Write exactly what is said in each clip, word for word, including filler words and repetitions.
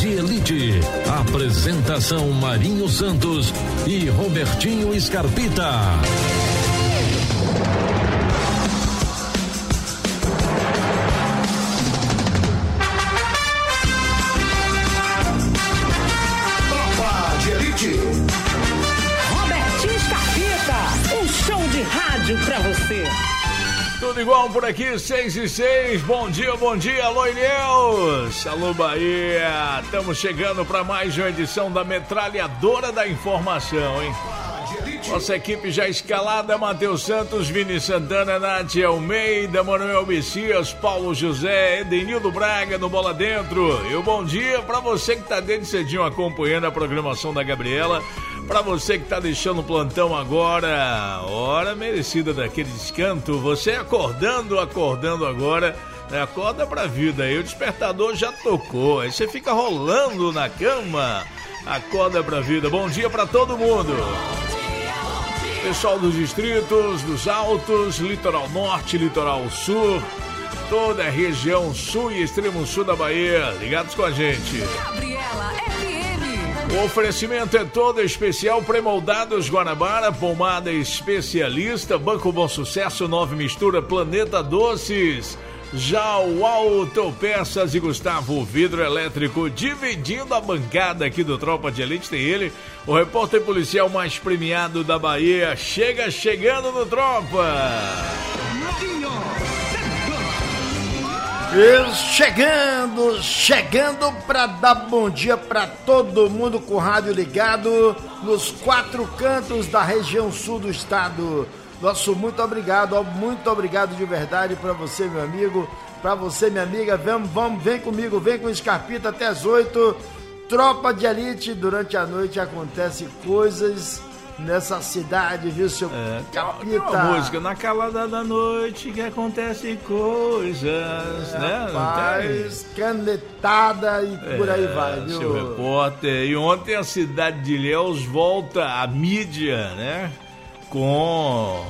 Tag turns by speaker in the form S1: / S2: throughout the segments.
S1: de Elite. Apresentação Marinho Santos e Robertinho Scarpita.
S2: Tropa de Elite.
S3: Robertinho Scarpita, um show de rádio pra você.
S4: Tudo igual por aqui, seis e seis. Bom dia, bom dia, alô Ilhéus. Alô Bahia. Estamos chegando para mais uma edição da Metralhadora da Informação, hein? Nossa equipe já escalada: Matheus Santos, Vini Santana, Nádia Almeida, Manuel Messias, Paulo José, Edenildo Braga no Bola Dentro. E o bom dia para você que tá desde cedinho acompanhando a programação da Gabriela. Para você que tá deixando o plantão agora, hora merecida daquele descanso. Você acordando, acordando agora, né? Acorda pra vida aí, o despertador já tocou. Aí você fica rolando na cama. Acorda pra vida. Bom dia pra todo mundo. Pessoal dos distritos, dos altos, litoral norte, litoral sul, toda a região sul e extremo sul da Bahia, ligados com a gente.
S3: Gabriela F M.
S4: O oferecimento é todo especial: Premoldados Guanabara, pomada especialista, Banco Bom Sucesso, Nove Mistura, Planeta Doces, já o Autopeças e Gustavo Vidro Elétrico, dividindo a bancada aqui do Tropa de Elite. Tem ele, o repórter policial mais premiado da Bahia. Chega chegando no Tropa.
S5: Chegando, chegando para dar bom dia para todo mundo com o rádio ligado nos quatro cantos da região sul do estado. Nosso muito obrigado, muito obrigado de verdade para você, meu amigo, para você, minha amiga. Vamos, vamos, vem comigo, vem com o Scarpita até as oito. Tropa de Elite, durante a noite acontece coisas nessa cidade, viu, seu
S4: é,
S5: Capita?
S4: Tem uma música, na calada da noite que acontece coisas, é, né?
S5: Rapaz, canetada e é, por aí vai, viu?
S4: Seu repórter. E ontem a cidade de Ilhéus volta à mídia, né? Com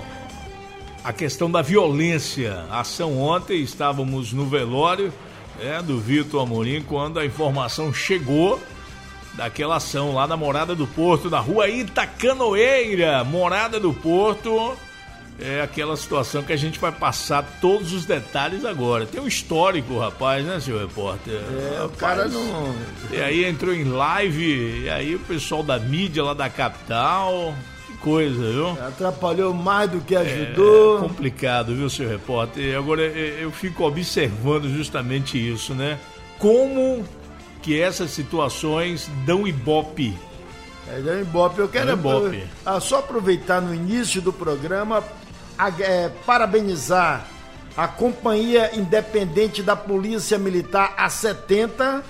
S4: a questão da violência. A ação ontem, estávamos no velório, né, do Vitor Amorim, quando a informação chegou daquela ação lá na Morada do Porto, na rua Itacanoeira, Morada do Porto. É aquela situação que a gente vai passar todos os detalhes agora. Tem um histórico, rapaz, né, seu repórter?
S5: É,
S4: rapaz,
S5: o cara não...
S4: E aí entrou em live, e aí o pessoal da mídia lá da capital... Que coisa, viu?
S5: Atrapalhou mais do que ajudou.
S4: É complicado, viu, seu repórter? Agora, eu fico observando justamente isso, né? Como... que essas situações dão ibope.
S5: É, dão ibope. Eu quero
S4: ibope.
S5: Ah, só aproveitar no início do programa, a, é, parabenizar a Companhia Independente da Polícia Militar A setenta,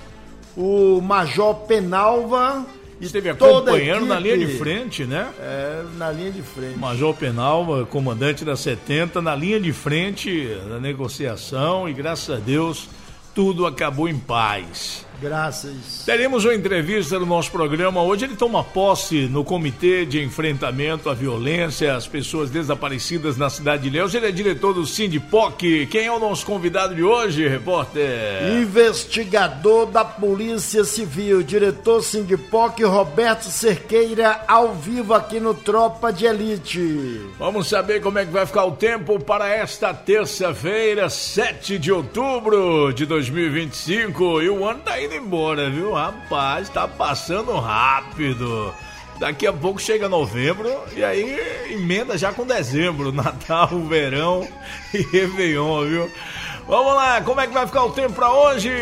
S5: o Major Penalva.
S4: Esteve acompanhando na linha de frente, né?
S5: É, na linha de frente.
S4: Major Penalva, comandante da setenta, na linha de frente da negociação, e graças a Deus tudo acabou em paz.
S5: Graças.
S4: Teremos uma entrevista no nosso programa. Hoje ele toma posse no Comitê de Enfrentamento à Violência às Pessoas Desaparecidas na cidade de Ilhéus. Ele é diretor do Sindipoc. Quem é o nosso convidado de hoje, repórter?
S5: Investigador da Polícia Civil, diretor Sindipoc, Roberto Cerqueira, ao vivo aqui no Tropa de Elite.
S4: Vamos saber como é que vai ficar o tempo para esta terça-feira, sete de outubro de dois mil e vinte e cinco. E o ano tá indo embora, viu? Rapaz, tá passando rápido. Daqui a pouco chega novembro e aí emenda já com dezembro, Natal, verão e Réveillon, viu? Vamos lá, como é que vai ficar o tempo pra hoje?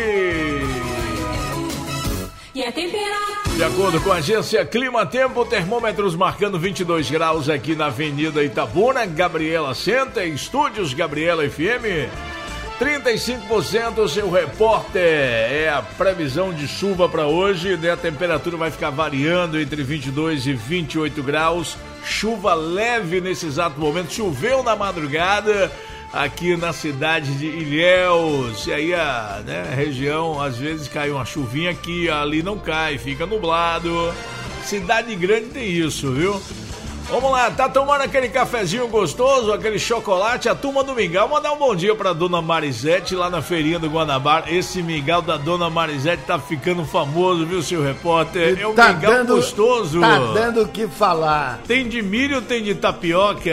S3: E a temperatura?
S4: De acordo com a agência Clima Tempo, termômetros marcando vinte e dois graus aqui na Avenida Itabuna, Gabriela Center, Estúdios Gabriela F M. trinta e cinco por cento, seu repórter, é a previsão de chuva para hoje, né? A temperatura vai ficar variando entre vinte e dois e vinte e oito graus, chuva leve nesse exato momento, choveu na madrugada aqui na cidade de Ilhéus, e aí a, né, a região, às vezes cai uma chuvinha aqui, ali não cai, fica nublado. Cidade grande tem isso, viu? Vamos lá, tá tomando aquele cafezinho gostoso, aquele chocolate, a turma do mingau. Mandar um bom dia pra dona Marisete lá na feirinha do Guanabara. Esse mingau da dona Marisete tá ficando famoso, viu, seu repórter? É um
S5: tá
S4: mingau
S5: dando,
S4: gostoso.
S5: Tá dando o que falar.
S4: Tem de milho, tem de tapioca.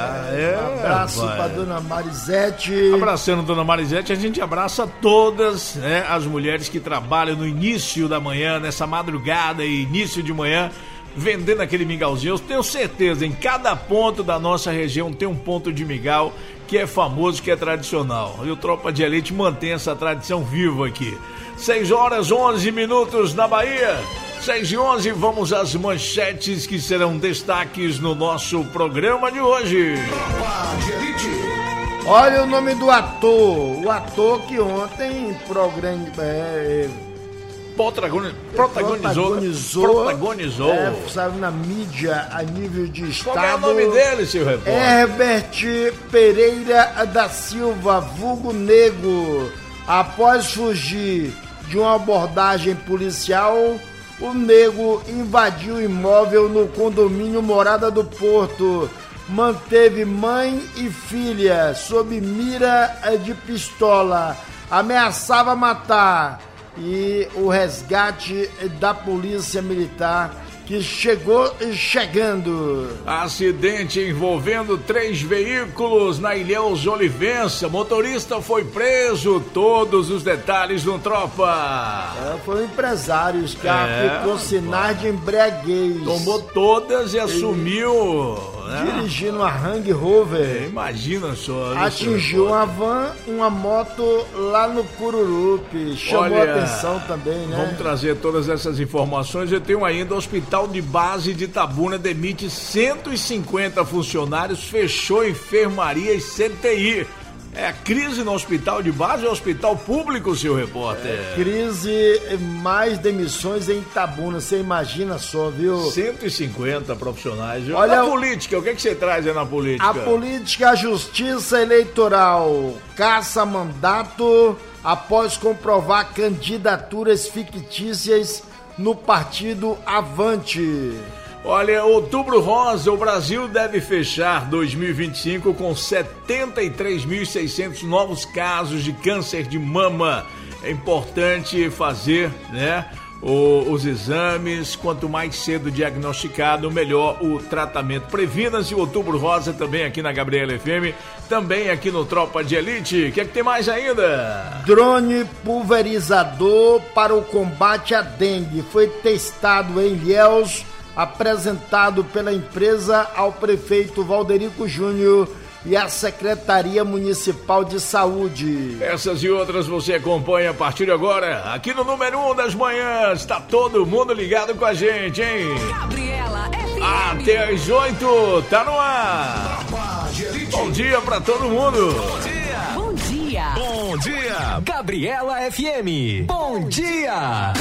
S5: É,
S4: é,
S5: um abraço
S4: vai.
S5: pra dona Marisete.
S4: Abraçando dona Marisete, a gente abraça todas, né, as mulheres que trabalham no início da manhã, nessa madrugada e início de manhã, vendendo aquele mingauzinho. Eu tenho certeza, em cada ponto da nossa região tem um ponto de mingau que é famoso, que é tradicional. E o Tropa de Elite mantém essa tradição viva aqui. seis horas, onze minutos na Bahia. seis e onze, vamos às manchetes que serão destaques no nosso programa de hoje.
S2: Tropa de Elite.
S5: Olha o nome do ator. O ator que ontem programa, é,
S4: Protagoni- protagonizou.
S5: protagonizou,
S4: Protagonizou.
S5: É, saiu na mídia a nível de estado.
S4: Qual é o nome dele, seu repórter?
S5: Herbert Pereira da Silva, vulgo Nego. Após fugir de uma abordagem policial, o Nego invadiu o imóvel no condomínio Morada do Porto. Manteve mãe e filha sob mira de pistola. Ameaçava matar. E o resgate da polícia militar que chegou chegando.
S4: Acidente envolvendo três veículos na Ilhéus Olivença. Motorista foi preso. Todos os detalhes no Tropa.
S5: É, foi um empresário que
S4: É,
S5: aplicou sinais de embriaguez.
S4: Tomou todas e assumiu. Né?
S5: Dirigindo uma Range Rover.
S4: Imagina só.
S5: Atingiu uma van, uma moto lá no Cururupi. Chamou
S4: Olha,
S5: a atenção também, né?
S4: Vamos trazer todas essas informações. Eu tenho ainda o Hospital de Base de Itabuna demite cento e cinquenta funcionários, fechou enfermaria e C T I. É a crise no hospital de base ou hospital público, seu repórter?
S5: É, crise, mais demissões em Itabuna, você imagina só, viu?
S4: cento e cinquenta profissionais.
S5: Olha,
S4: na política, o que, é que você traz aí na política?
S5: A política, a justiça eleitoral caça mandato após comprovar candidaturas fictícias no partido Avante.
S4: Olha, Outubro Rosa, o Brasil deve fechar dois mil e vinte e cinco com setenta e três mil e seiscentos novos casos de câncer de mama. É importante fazer, né, o, os exames, quanto mais cedo diagnosticado, melhor o tratamento. Previna-se o Outubro Rosa também aqui na Gabriela F M, também aqui no Tropa de Elite. O que é que tem mais ainda?
S5: Drone pulverizador para o combate à dengue foi testado em Ilhéus, apresentado pela empresa ao prefeito Valderico Júnior e à Secretaria Municipal de Saúde.
S4: Essas e outras você acompanha a partir de agora, aqui no número um das manhãs. Tá todo mundo ligado com a gente, hein?
S3: Gabriela F M.
S4: Até às oito, tá no ar.
S2: Tropa de Elite.
S4: Bom dia pra todo mundo.
S3: Bom dia.
S1: Bom dia, Gabriela F M. Bom dia.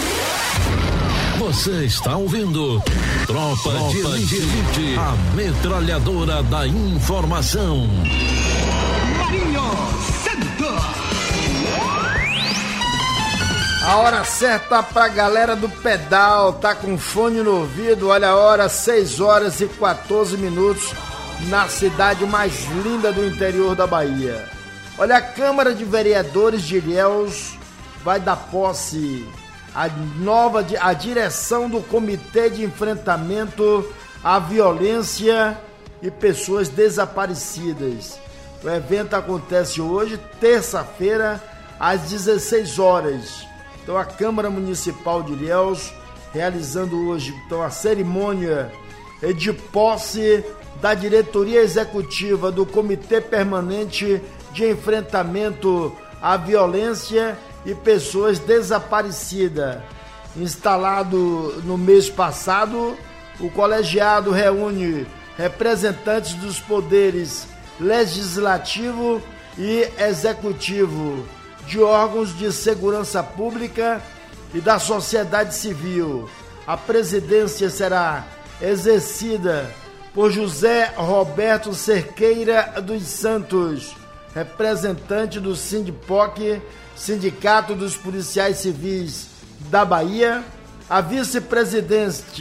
S1: Você está ouvindo Tropa, Tropa de Elite, a metralhadora da informação.
S2: Marinho Santos.
S5: A hora certa pra galera do pedal, tá com fone no ouvido, olha a hora, seis horas e quatorze minutos, na cidade mais linda do interior da Bahia. Olha, a Câmara de Vereadores de Ilhéus vai dar posse a nova a direção do Comitê de Enfrentamento à Violência e Pessoas Desaparecidas. O evento acontece hoje, terça-feira, às dezesseis horas. Então a Câmara Municipal de Ilhéus realizando hoje então a cerimônia de posse da diretoria executiva do Comitê Permanente de Enfrentamento à Violência e Pessoas Desaparecidas. Instalado no mês passado, o colegiado reúne representantes dos poderes legislativo e executivo, de órgãos de segurança pública e da sociedade civil. A presidência será exercida por José Roberto Cerqueira dos Santos, representante do Sindipoc, Sindicato dos Policiais Civis da Bahia. A vice-presidente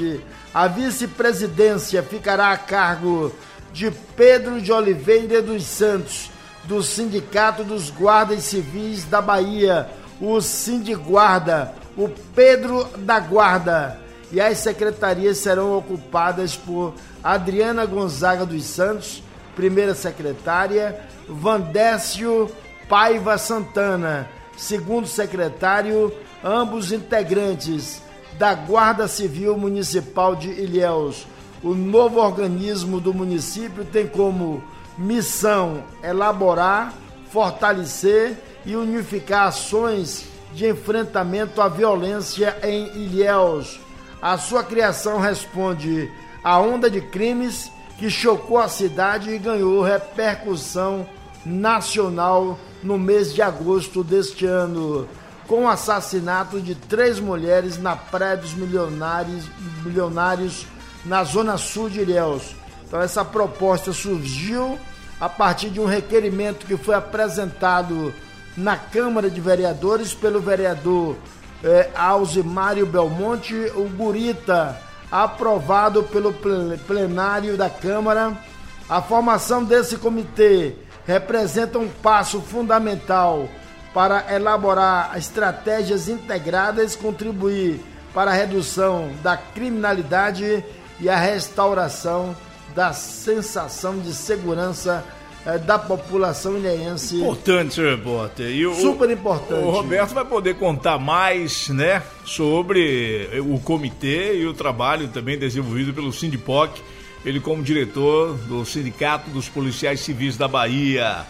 S5: A vice-presidência ficará a cargo de Pedro de Oliveira dos Santos, do Sindicato dos Guardas Civis da Bahia, o Sindiguarda, o Pedro da Guarda. E as secretarias serão ocupadas por Adriana Gonzaga dos Santos, primeira secretária, Vandécio Paiva Santana, segundo secretário, ambos integrantes da Guarda Civil Municipal de Ilhéus. O novo organismo do município tem como missão elaborar, fortalecer e unificar ações de enfrentamento à violência em Ilhéus. A sua criação responde à onda de crimes que chocou a cidade e ganhou repercussão nacional no mês de agosto deste ano, com o assassinato de três mulheres na Praia dos Milionários, Milionários na zona sul de Ilhéus. Então essa proposta surgiu a partir de um requerimento que foi apresentado na Câmara de Vereadores pelo vereador eh, Alzimário Belmonte, o Gurita, aprovado pelo plenário da Câmara. A formação desse comitê representa um passo fundamental para elaborar estratégias integradas e contribuir para a redução da criminalidade e a restauração da sensação de segurança eh, da população ilhéense.
S4: Importante, senhor repórter. E o,
S5: Super importante.
S4: O Roberto vai poder contar mais, né, sobre o comitê e o trabalho também desenvolvido pelo Sindipoc, ele como diretor do Sindicato dos Policiais Civis da Bahia.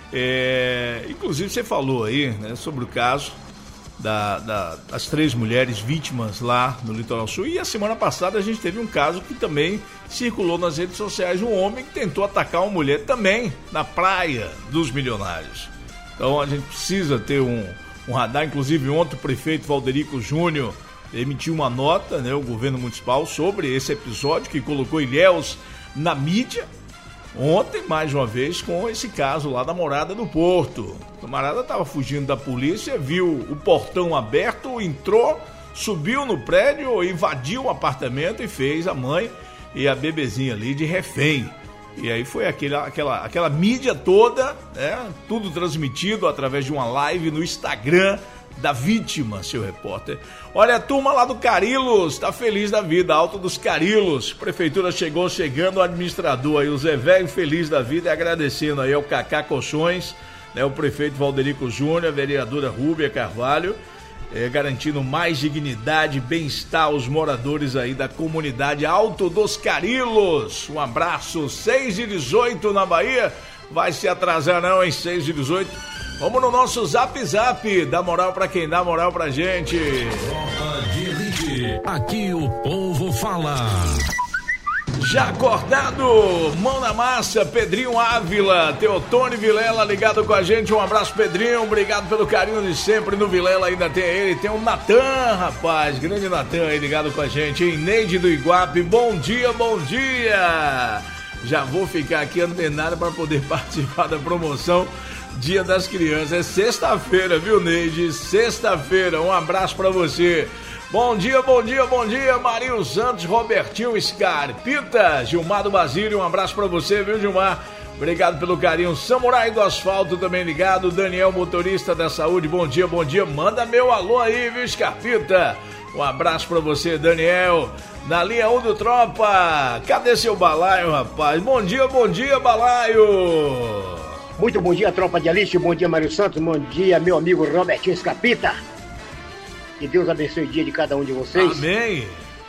S4: É, inclusive você falou aí, né, sobre o caso da, da, das três mulheres vítimas lá no Litoral Sul, e a semana passada a gente teve um caso que também circulou nas redes sociais, um homem que tentou atacar uma mulher também na Praia dos Milionários. Então a gente precisa ter um, um radar. Inclusive ontem o prefeito Valderico Júnior emitiu uma nota, né, o governo municipal, sobre esse episódio que colocou Ilhéus na mídia. Ontem, mais uma vez, com esse caso lá da Morada do Porto. O camarada estava fugindo da polícia, viu o portão aberto, entrou, subiu no prédio, invadiu o apartamento e fez a mãe e a bebezinha ali de refém. E aí foi aquele, aquela, aquela mídia toda, né, tudo transmitido através de uma live no Instagram da vítima, seu repórter. Olha, a turma lá do Carilos tá feliz da vida, Alto dos Carilos. Prefeitura chegou chegando, o administrador aí, o Zé Velho, feliz da vida, e agradecendo aí ao Cacá Colchões, né, o prefeito Valderico Júnior, a vereadora Rúbia Carvalho, é, garantindo mais dignidade e bem-estar aos moradores aí da comunidade Alto dos Carilos. Um abraço, seis e dezoito na Bahia, vai se atrasar não, em seis e dezoito. Vamos no nosso Zap Zap, dá moral pra quem dá moral pra gente.
S1: Tropa de Elite, aqui o povo fala.
S4: Já acordado, mão na massa, Pedrinho Ávila, Teotônio Vilela ligado com a gente, um abraço Pedrinho, obrigado pelo carinho de sempre. No Vilela ainda tem ele, tem o Natan, rapaz, grande Natan aí ligado com a gente, hein? Neide do Iguape, bom dia, bom dia. Já vou ficar aqui antenado para poder participar da promoção Dia das Crianças, é sexta-feira, viu, Neide? Sexta-feira, um abraço pra você. Bom dia, bom dia, bom dia, Marinho Santos, Robertinho Scarpita, Gilmar do Basílio, um abraço pra você, viu, Gilmar? Obrigado pelo carinho. Samurai do Asfalto também ligado, Daniel, motorista da saúde, bom dia, bom dia, manda meu alô aí, viu, Scarpita? Um abraço pra você, Daniel. Na linha um do Tropa, cadê seu balaio, rapaz? Bom dia, bom dia, balaio.
S6: Muito bom dia, tropa de elite, bom dia, Mário Santos, bom dia, meu amigo Robertinho Escapita. Que Deus abençoe o dia de cada um de vocês.
S4: Amém.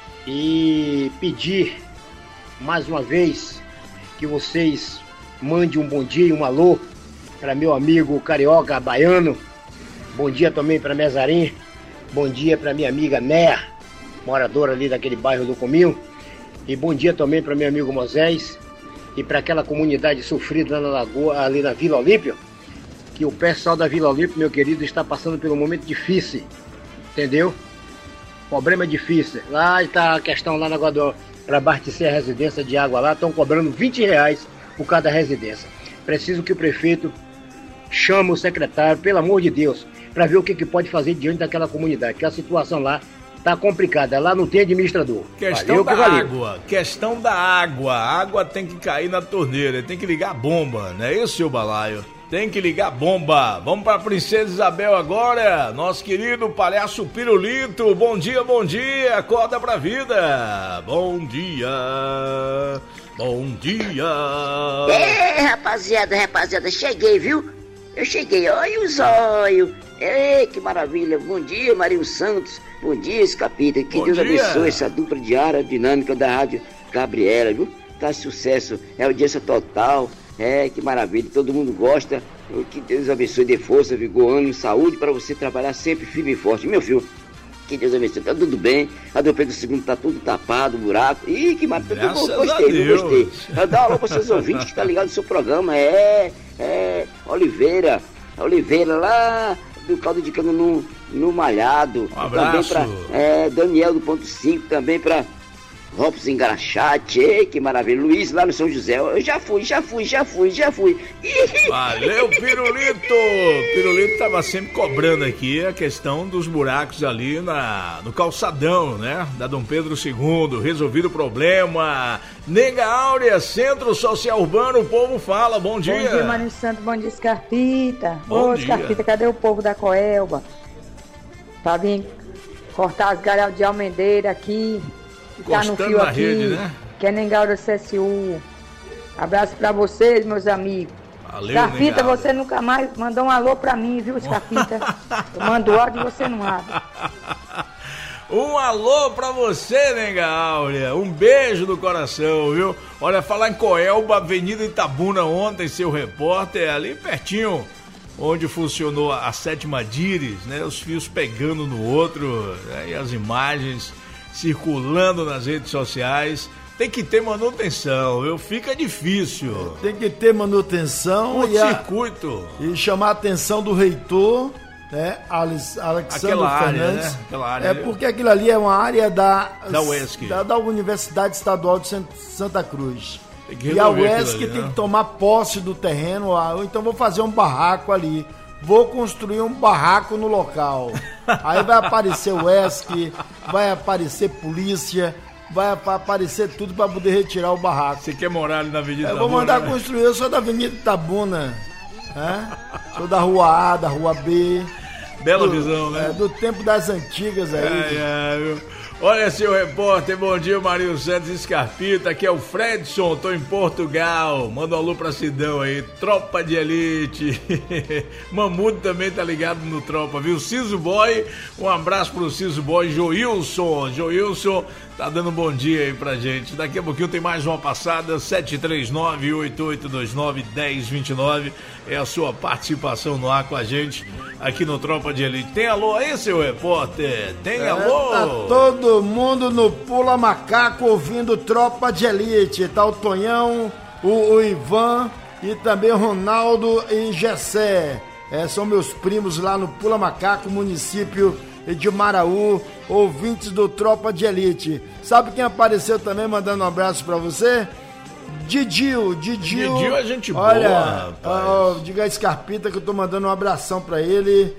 S6: E pedir, mais uma vez, que vocês mandem um bom dia e um alô para meu amigo carioca baiano. Bom dia também para Mezarim. Bom dia para minha amiga Néa, moradora ali daquele bairro do Cominho. E bom dia também para meu amigo Moisés. E para aquela comunidade sofrida na Lagoa, ali na Vila Olímpia, que o pessoal da Vila Olímpia, meu querido, está passando por um momento difícil, entendeu? Problema difícil. Lá está a questão lá na Guadalajara, para abastecer a residência de água lá, estão cobrando vinte reais por cada residência. Preciso que o prefeito chame o secretário, pelo amor de Deus, para ver o que, que pode fazer diante daquela comunidade, que a situação lá tá complicada, lá não tem administrador.
S4: Questão
S6: valeu,
S4: da
S6: valeu.
S4: água, questão da água. A água tem que cair na torneira, tem que ligar a bomba, não é isso, seu balaio? Tem que ligar a bomba. Vamos pra Princesa Isabel agora, nosso querido palhaço Pirulito. Bom dia, bom dia, acorda pra vida. Bom dia, bom dia.
S7: É, rapaziada, rapaziada, cheguei, viu? Eu cheguei, olha o zóio. Ei, que maravilha. Bom dia, Marinho Santos. Bom dia, Escapita. Que
S4: Bom
S7: Deus
S4: dia.
S7: abençoe essa dupla diária dinâmica da Rádio Gabriela, viu? Tá sucesso, é audiência total. É, que maravilha, todo mundo gosta. Que Deus abençoe, dê força, vigor, ânimo, saúde para você trabalhar sempre firme e forte. Meu filho, que Deus abençoe, tá tudo bem. A do Pedro segundo tá tudo tapado, buraco. Ih, que maravilha,
S4: Graças
S7: eu gostei,
S4: a
S7: eu
S4: Deus.
S7: gostei. Eu dou alô para seus ouvintes que tá ligado no seu programa. É, é, Oliveira, Oliveira lá do caldo de cana no, no Malhado.
S4: Um abraço.
S7: Também pra é, Daniel do Ponto cinco, também pra Robson Engraxate, ei, que maravilha. Luiz lá no São José, eu já fui, já fui, já fui, já fui.
S4: Valeu, Pirulito! Pirulito tava sempre cobrando aqui a questão dos buracos ali na, no calçadão, né? Da Dom Pedro segundo, resolvido o problema. Nega Áurea, Centro Social Urbano, o povo fala, bom dia.
S8: Bom dia, Mário Santos, bom dia, Escarpita.
S4: Bom
S8: Ô,
S4: dia.
S8: Escarpita, cadê o povo da Coelba? Pra vir cortar as galhas de almendeira aqui. Tá no
S4: Encostando
S8: fio
S4: na
S8: aqui,
S4: rede, né?
S8: que é Nengaura C S U. Abraço pra vocês, meus amigos.
S4: Valeu,
S8: Escarpita,
S4: Nega Áurea.
S8: você nunca mais mandou um alô pra mim, viu, Escarpita? Eu mando ódio e você não abre.
S4: Um alô pra você, Nega Áurea. Um beijo do coração, viu? Olha, falar em Coelba, Avenida Itabuna ontem, seu repórter, ali pertinho, onde funcionou a sétima Dires, né? Os fios pegando no outro, né? E as imagens circulando nas redes sociais. Tem que ter manutenção, viu? Fica difícil.
S5: Tem que ter manutenção
S4: O
S5: e, a-
S4: circuito.
S5: e chamar a atenção do reitor, né, Alex, Alexandre
S4: Aquela área,
S5: Fernandes.
S4: né? Aquela área
S5: é
S4: ali.
S5: porque aquilo ali é uma área da,
S4: Da U E S C.
S5: da, da Universidade Estadual de Sant- Santa Cruz.
S4: Tem que
S5: E a
S4: resolver
S5: U E S C
S4: aquilo ali,
S5: tem
S4: né?
S5: que tomar posse do terreno, ah, ou então vou fazer um barraco ali. Vou construir um barraco no local. Aí vai aparecer o U E S C, vai aparecer polícia, vai ap- aparecer tudo para poder retirar o barraco.
S4: Você quer morar ali na Avenida
S5: Eu vou
S4: Itabuna,
S5: mandar
S4: né?
S5: construir, eu sou da Avenida Itabuna, né? Sou da Rua A, da Rua B.
S4: Bela
S5: do,
S4: visão, né?
S5: é, do tempo das antigas aí.
S4: Ai, ai, viu? Olha, seu repórter, bom dia, Marinho Santos Escarpita, aqui é o Fredson, tô em Portugal, manda um alô pra Sidão aí, tropa de elite, Mamudo também tá ligado no tropa, viu? Ciso Boy, um abraço pro Ciso Boy, Joilson, Joilson tá dando um bom dia aí pra gente, daqui a pouquinho tem mais uma passada, sete três nove, oito oito dois nove, um zero dois nove, é a sua participação no ar com a gente, aqui no Tropa de Elite. Tem alô aí, seu repórter? Tem
S5: É,
S4: alô?
S5: tá todo mundo no Pula Macaco ouvindo Tropa de Elite. Tá o Tonhão, o, o Ivan e também o Ronaldo e Gessé. É, são meus primos lá no Pula Macaco, município de Maraú, ouvintes do Tropa de Elite. Sabe quem apareceu também mandando um abraço pra você? Didio, Didio.
S4: Didio é gente boa,
S5: Olha,
S4: rapaz.
S5: ó, diga a Escarpita que eu tô mandando um abração pra ele.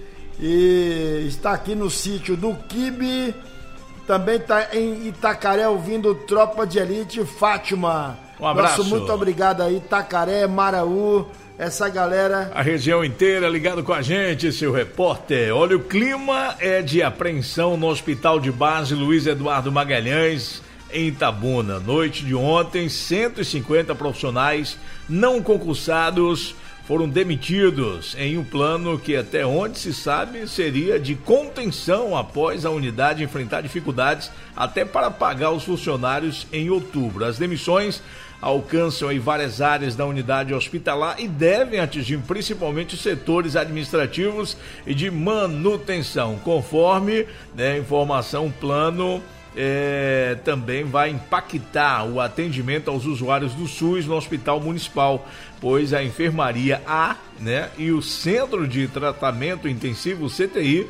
S5: E está aqui no sítio do Quibe. Também está em Itacaré ouvindo Tropa de Elite. Fátima.
S4: Um abraço.
S5: Nosso muito obrigado aí, Itacaré, Maraú, essa galera.
S4: A região inteira ligado com a gente, seu repórter. Olha, o clima é de apreensão no Hospital de Base Luiz Eduardo Magalhães, em Itabuna. Noite de ontem, cento e cinquenta profissionais não concursados foram demitidos em um plano que, até onde se sabe, seria de contenção após a unidade enfrentar dificuldades até para pagar os funcionários em outubro. As demissões alcançam aí várias áreas da unidade hospitalar e devem atingir principalmente os setores administrativos e de manutenção. Conforme, né, informação, o plano É, também vai impactar o atendimento aos usuários do SUS no Hospital Municipal, pois a enfermaria A, né, e o Centro de Tratamento Intensivo, C T I,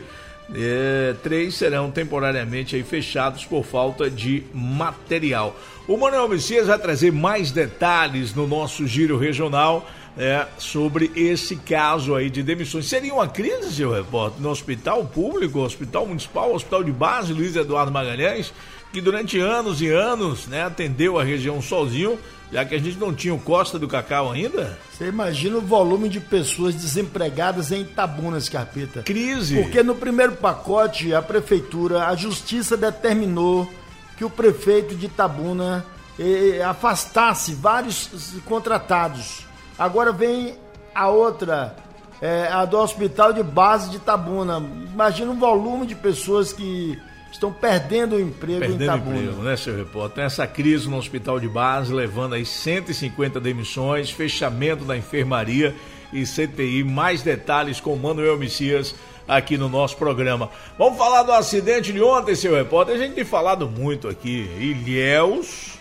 S4: é, três serão temporariamente aí fechados por falta de material. O Manuel Messias vai trazer mais detalhes no nosso giro regional, é, sobre esse caso aí de demissões. Seria uma crise, seu repórter, no hospital público, hospital municipal, hospital de base, Luiz Eduardo Magalhães, que durante anos e anos, né, atendeu a região sozinho, já que a gente não tinha o Costa do Cacau ainda?
S5: Você imagina o volume de pessoas desempregadas em Itabuna, Scarpeta.
S4: Crise.
S5: Porque no primeiro pacote, a prefeitura, a justiça determinou que o prefeito de Itabuna eh, afastasse vários contratados. Agora vem a outra, eh, a do hospital de base de Itabuna. Imagina o volume de pessoas que estão perdendo o emprego
S4: perdendo
S5: em Itabuna.
S4: Emprego, né, seu repórter? Essa crise no hospital de base, levando aí cento e cinquenta demissões, fechamento da enfermaria e C T I. Mais detalhes com Manuel Messias aqui no nosso programa. Vamos falar do acidente de ontem, seu repórter. A gente tem falado muito aqui. Ilhéus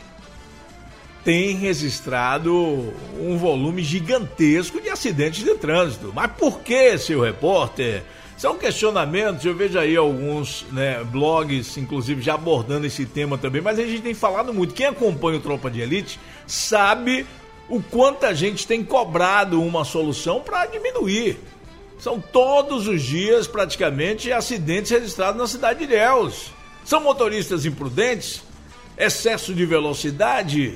S4: tem registrado um volume gigantesco de acidentes de trânsito. Mas por que, seu repórter? São questionamentos, eu vejo aí alguns, né, blogs, inclusive, já abordando esse tema também, mas a gente tem falado muito. Quem acompanha o Tropa de Elite sabe o quanto a gente tem cobrado uma solução para diminuir. São todos os dias, praticamente, acidentes registrados na cidade de Ilhéus. São motoristas imprudentes, excesso de velocidade,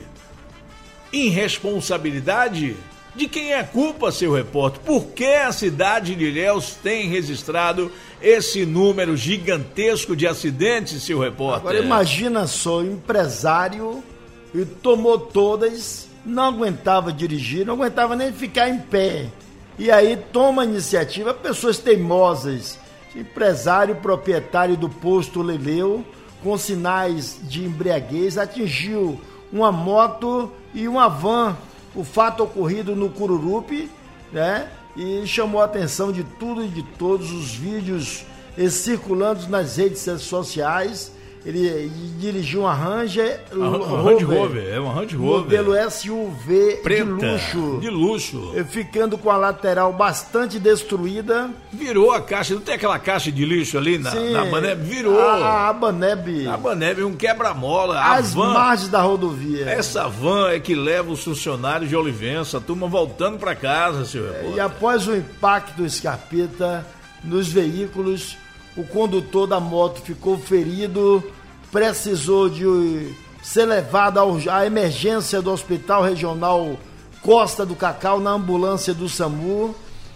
S4: irresponsabilidade. De quem é a culpa, seu repórter? Por que a cidade de Ilhéus tem registrado esse número gigantesco de acidentes, seu repórter?
S5: Agora imagina só, empresário, e tomou todas, não aguentava dirigir, não aguentava nem ficar em pé. E aí toma a iniciativa, pessoas teimosas, empresário proprietário do posto Leleu, com sinais de embriaguez, atingiu uma moto e uma van. O fato ocorrido no Cururupi, né? E chamou a atenção de tudo e de todos os vídeos circulando nas redes sociais. Ele dirigiu uma Ranger
S4: Rover, é uma Range Rover,
S5: modelo S U V
S4: preta,
S5: de luxo,
S4: de luxo,
S5: ficando com a lateral bastante destruída.
S4: Virou a caixa, não tem aquela caixa de lixo ali na,
S5: Sim,
S4: na Baneb? Virou.
S5: A, a Baneb.
S4: A Baneb, um quebra-mola.
S5: As
S4: van,
S5: margens da rodovia.
S4: Essa van é que leva os funcionários de Olivença, a turma voltando para casa, seu repórter.
S5: E após o impacto, Scarpeta, nos veículos, o condutor da moto ficou ferido, precisou de ser levado à emergência do Hospital Regional Costa do Cacau na ambulância do SAMU.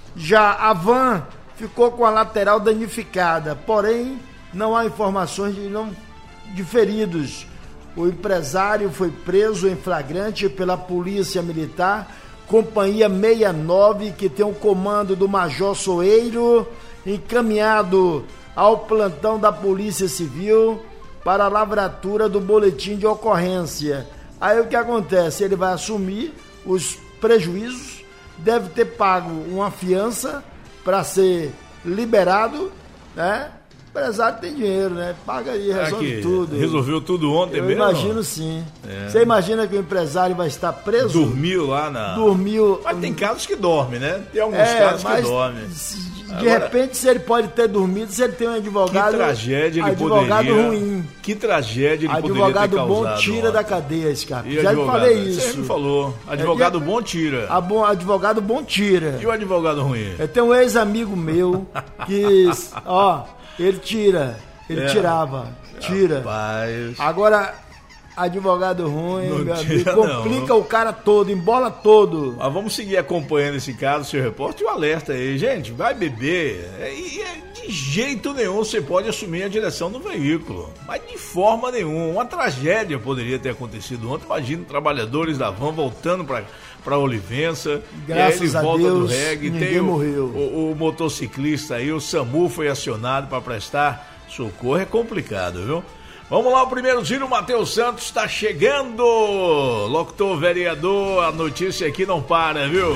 S5: Já a van ficou com a lateral danificada, porém não há informações de, não, de feridos. O empresário foi preso em flagrante pela Polícia Militar, Companhia sessenta e nove, que tem o comando do Major Soeiro, encaminhado ao plantão da Polícia Civil para a lavratura do boletim de ocorrência. Aí o que acontece? Ele vai assumir os prejuízos, deve ter pago uma fiança para ser liberado, né? O empresário tem dinheiro, né? Paga aí, resolve
S4: Aqui,
S5: tudo.
S4: Resolveu tudo ontem
S5: Eu
S4: mesmo?
S5: imagino sim.
S4: É.
S5: Você imagina que o empresário vai estar preso?
S4: Dormiu lá na...
S5: Dormiu.
S4: Mas tem casos que dormem, né? Tem alguns
S5: É,
S4: casos
S5: mas
S4: que dormem.
S5: De
S4: Agora,
S5: repente, se ele pode ter dormido, se ele tem um advogado...
S4: Que tragédia ele
S5: advogado
S4: poderia...
S5: ruim.
S4: Que tragédia ele
S5: Advogado
S4: poderia ter
S5: bom
S4: causado
S5: tira
S4: ontem.
S5: da cadeia, Scarpa.
S4: E
S5: Já lhe
S4: advogado?
S5: falei isso.
S4: Você me falou. Advogado
S5: É,
S4: bom tira.
S5: A bom, advogado bom tira.
S4: E o advogado ruim?
S5: Eu tenho um ex-amigo meu que, ó, ele tira. Ele
S4: É.
S5: tirava. Tira.
S4: Rapaz.
S5: Agora, advogado ruim,
S4: Não
S5: meu
S4: tira,
S5: amigo, complica
S4: não.
S5: o cara todo, embola todo.
S4: Mas vamos seguir acompanhando esse caso, seu repórter, e o alerta aí. Gente, vai beber. É, e é, de jeito nenhum você pode assumir a direção do veículo. Mas de forma nenhuma. Uma tragédia poderia ter acontecido ontem. Imagina trabalhadores da van voltando para para Olivença.
S5: Graças
S4: e aí ele
S5: a
S4: volta
S5: Deus,
S4: do reggae.
S5: ninguém
S4: Tem o,
S5: morreu.
S4: O, o motociclista aí, o SAMU foi acionado para prestar socorro. É complicado, viu? Vamos lá, o primeiro giro, o Matheus Santos está chegando. Locutor, vereador, a notícia aqui não para, viu?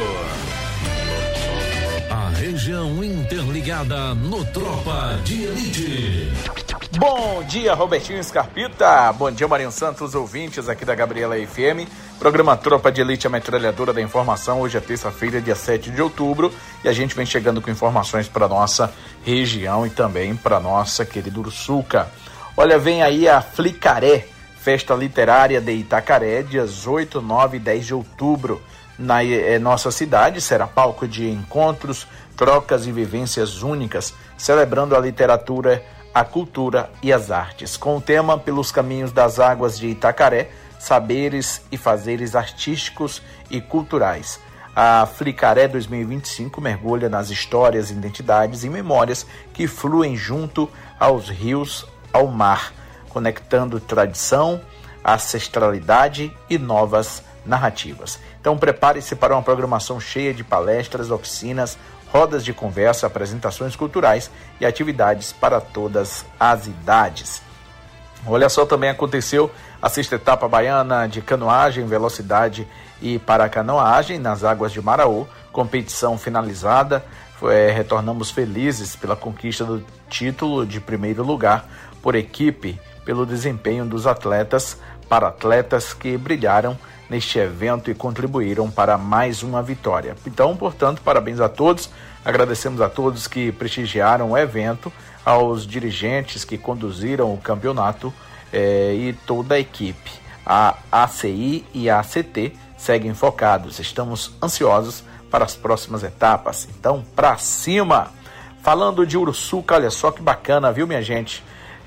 S1: A região interligada no Tropa de Elite.
S9: Bom dia, Robertinho Scarpita. Bom dia, Marinho Santos, ouvintes aqui da Gabriela F M. Programa Tropa de Elite, a metralhadora da informação. Hoje é terça-feira, dia sete de outubro. E a gente vem chegando com informações para nossa região e também para nossa querida Ursuca. Olha, vem aí a Flicaré, festa literária de Itacaré, dias oito, nove e dez de outubro. na eh, nossa cidade será palco de encontros, trocas e vivências únicas, celebrando a literatura, a cultura e as artes. Com o tema Pelos Caminhos das Águas de Itacaré, saberes e fazeres artísticos e culturais. A Flicaré dois mil e vinte e cinco mergulha nas histórias, identidades e memórias que fluem junto aos rios, ao mar, conectando tradição, ancestralidade e novas narrativas. Então prepare-se para uma programação cheia de palestras, oficinas, rodas de conversa, apresentações culturais e atividades para todas as idades. Olha só, também aconteceu a sexta etapa baiana de canoagem, velocidade e paracanoagem nas águas de Maraú. Competição finalizada, é, retornamos felizes pela conquista do título de primeiro lugar por equipe, pelo desempenho dos atletas, para atletas que brilharam neste evento e contribuíram para mais uma vitória. Então, portanto, parabéns a todos, agradecemos a todos que prestigiaram o evento, aos dirigentes que conduziram o campeonato eh, e toda a equipe. A A C I e a A C T seguem focados, estamos ansiosos para as próximas etapas, então pra cima! Falando de Uruçuca, olha só que bacana, viu, minha gente?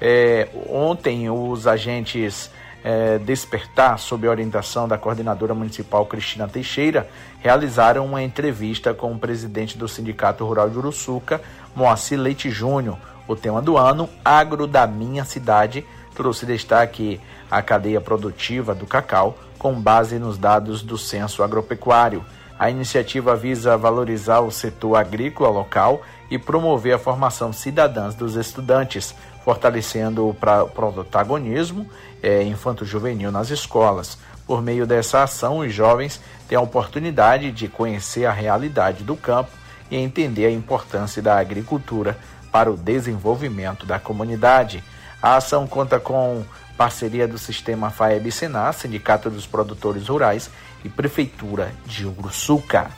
S9: É, ontem os agentes é, Despertar, sob a orientação da coordenadora municipal Cristina Teixeira, realizaram uma entrevista com o presidente do Sindicato Rural de Uruçuca, Moacir Leite Júnior. O tema do ano, Agro da Minha Cidade, trouxe destaque à cadeia produtiva do cacau, com base nos dados do Censo Agropecuário. A iniciativa visa valorizar o setor agrícola local e promover a formação cidadã dos estudantes, fortalecendo o protagonismo é, infanto-juvenil nas escolas. Por meio dessa ação, os jovens têm a oportunidade de conhecer a realidade do campo e entender a importância da agricultura para o desenvolvimento da comunidade. A ação conta com parceria do Sistema FAEB-Senar, Sindicato dos Produtores Rurais e Prefeitura de Uruçuca.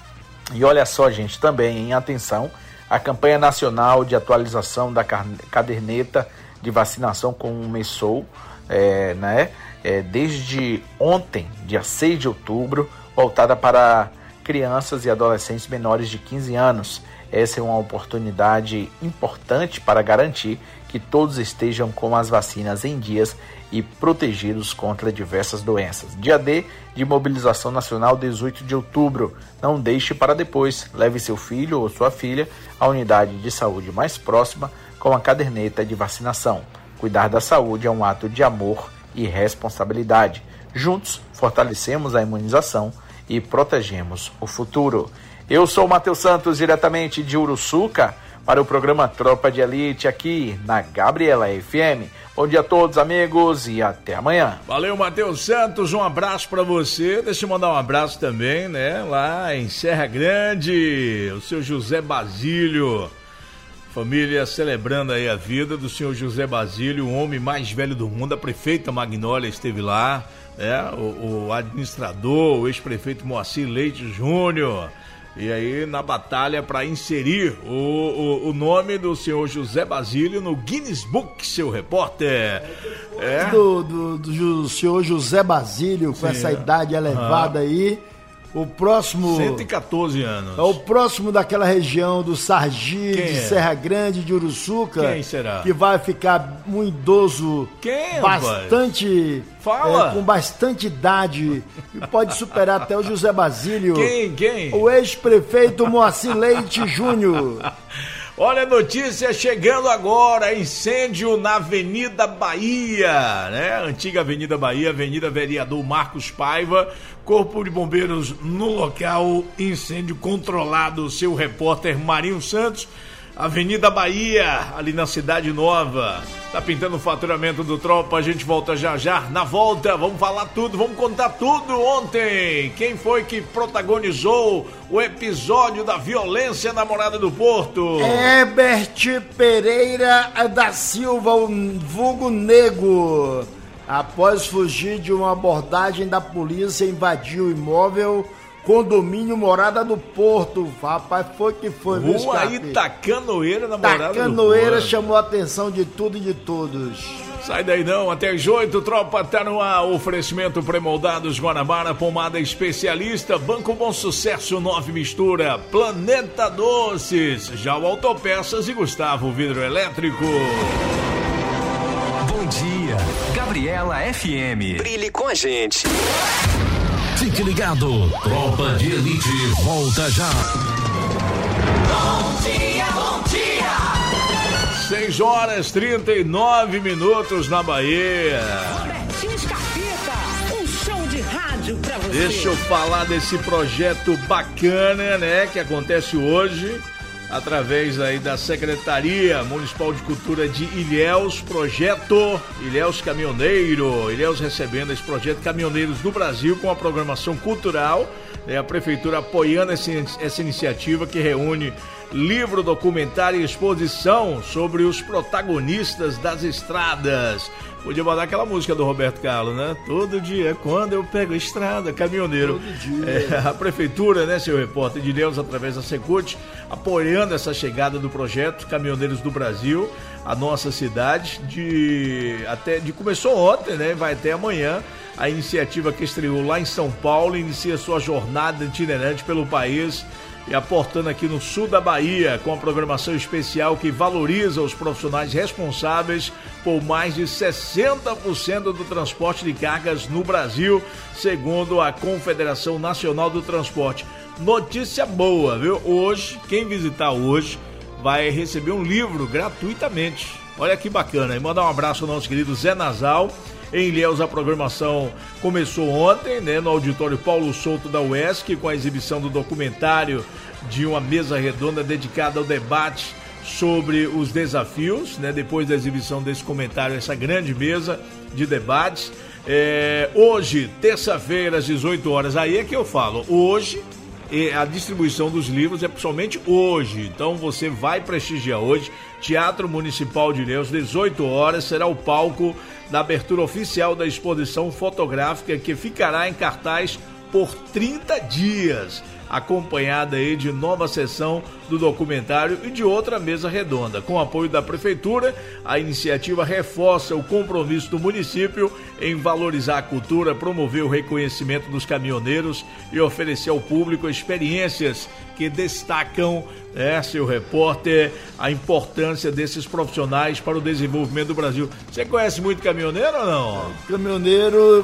S9: E olha só, gente, também em atenção, a campanha nacional de atualização da caderneta de vacinação começou é, né, é, desde ontem, dia seis de outubro, voltada para crianças e adolescentes menores de quinze anos. Essa é uma oportunidade importante para garantir que todos estejam com as vacinas em dias e protegidos contra diversas doenças. Dia D de mobilização nacional, dezoito de outubro. Não deixe para depois. Leve seu filho ou sua filha à unidade de saúde mais próxima com a caderneta de vacinação. Cuidar da saúde é um ato de amor e responsabilidade. Juntos, fortalecemos a imunização e protegemos o futuro. Eu sou o Matheus Santos, diretamente de Uruçuca, para o programa Tropa de Elite, aqui na Gabriela F M. Bom dia a todos, amigos, e até amanhã.
S4: Valeu, Matheus Santos, um abraço para você. Deixa eu mandar um abraço também, né, lá em Serra Grande, o seu José Basílio. Família celebrando aí a vida do senhor José Basílio, o homem mais velho do mundo. A prefeita Magnólia esteve lá, né, o, o administrador, o ex-prefeito Moacir Leite Júnior. E aí, na batalha para inserir o, o, o nome do senhor José Basílio no Guinness Book, seu repórter. É.
S5: Do, do, do senhor José Basílio, com Sim. essa idade elevada uhum. aí. O próximo...
S4: cento e quatorze anos.
S5: É o próximo daquela região do Sargi, Quem de é? Serra Grande, de Uruçuca.
S4: Quem será?
S5: Que vai ficar um idoso
S4: Quem,
S5: bastante...
S4: Fala!
S5: É, com bastante idade. E pode superar até o José Basílio.
S4: Quem? Quem?
S5: O ex-prefeito Moacir Leite Júnior.
S4: Olha a notícia chegando agora, incêndio na Avenida Bahia, né? Antiga Avenida Bahia, Avenida Vereador Marcos Paiva, Corpo de Bombeiros no local, incêndio controlado, seu repórter Marinho Santos, Avenida Bahia, ali na Cidade Nova. Tá pintando o faturamento do Tropa, a gente volta já já. Na volta, vamos falar tudo, vamos contar tudo ontem. Quem foi que protagonizou o episódio da violência na Morada do Porto?
S5: Herbert Pereira da Silva, o vulgo Nego. Após fugir de uma abordagem da polícia, invadiu o imóvel condomínio Morada do Porto. Rapaz, foi que foi.
S4: Rua Itacanoeira na Morada do Porto.
S5: Itacanoeira chamou a atenção de tudo e de todos.
S4: Sai daí não, até as oito, tropa, tá no ar. Oferecimento pré-moldados Guanabara, pomada especialista, Banco Bom Sucesso, nove mistura, Planeta Doces, já o Autopeças e Gustavo Vidro Elétrico.
S1: Bom dia, Gabriela F M. Brilhe com a gente. Fique ligado, Tropa de Elite volta já.
S2: Bom dia, bom dia.
S4: seis horas trinta e nove minutos na Bahia.
S3: Robertinho Scarpita, um show de rádio pra você.
S4: Deixa eu falar desse projeto bacana, né, que acontece hoje através aí da Secretaria Municipal de Cultura de Ilhéus, projeto Ilhéus Caminhoneiro. Ilhéus recebendo esse projeto Caminhoneiros do Brasil com a programação cultural, né, a Prefeitura apoiando essa, essa iniciativa que reúne livro, documentário e exposição sobre os protagonistas das estradas. Podia botar aquela música do Roberto Carlos, né? Todo dia, quando eu pego a estrada, caminhoneiro.
S5: Todo dia.
S4: É, a Prefeitura, né, seu repórter de Ilhéus, através da Secult, apoiando essa chegada do projeto Caminhoneiros do Brasil, a nossa cidade, de até de começou ontem, né? Vai até amanhã. A iniciativa que estreou lá em São Paulo inicia sua jornada itinerante pelo país e aportando aqui no sul da Bahia, com a programação especial que valoriza os profissionais responsáveis por mais de sessenta por cento do transporte de cargas no Brasil, segundo a Confederação Nacional do Transporte. Notícia boa, viu? Hoje, quem visitar hoje vai receber um livro gratuitamente. Olha que bacana. E mandar um abraço ao nosso querido Zé Nasal. Em Ilhéus, a programação começou ontem, né, no auditório Paulo Souto da U E S C, com a exibição do documentário de uma mesa redonda dedicada ao debate sobre os desafios, né, depois da exibição desse comentário, essa grande mesa de debates. É, hoje, terça-feira, às dezoito horas, aí é que eu falo, hoje, a distribuição dos livros é somente hoje, então você vai prestigiar hoje. Teatro Municipal de Ilhéus, dezoito horas, será o palco da abertura oficial da exposição fotográfica que ficará em cartaz por trinta dias, acompanhada aí de nova sessão do documentário e de outra mesa redonda. Com o apoio da Prefeitura, a iniciativa reforça o compromisso do município em valorizar a cultura, promover o reconhecimento dos caminhoneiros e oferecer ao público experiências que destacam, é, seu repórter, a importância desses profissionais para o desenvolvimento do Brasil. Você conhece muito caminhoneiro ou não?
S5: Caminhoneiro...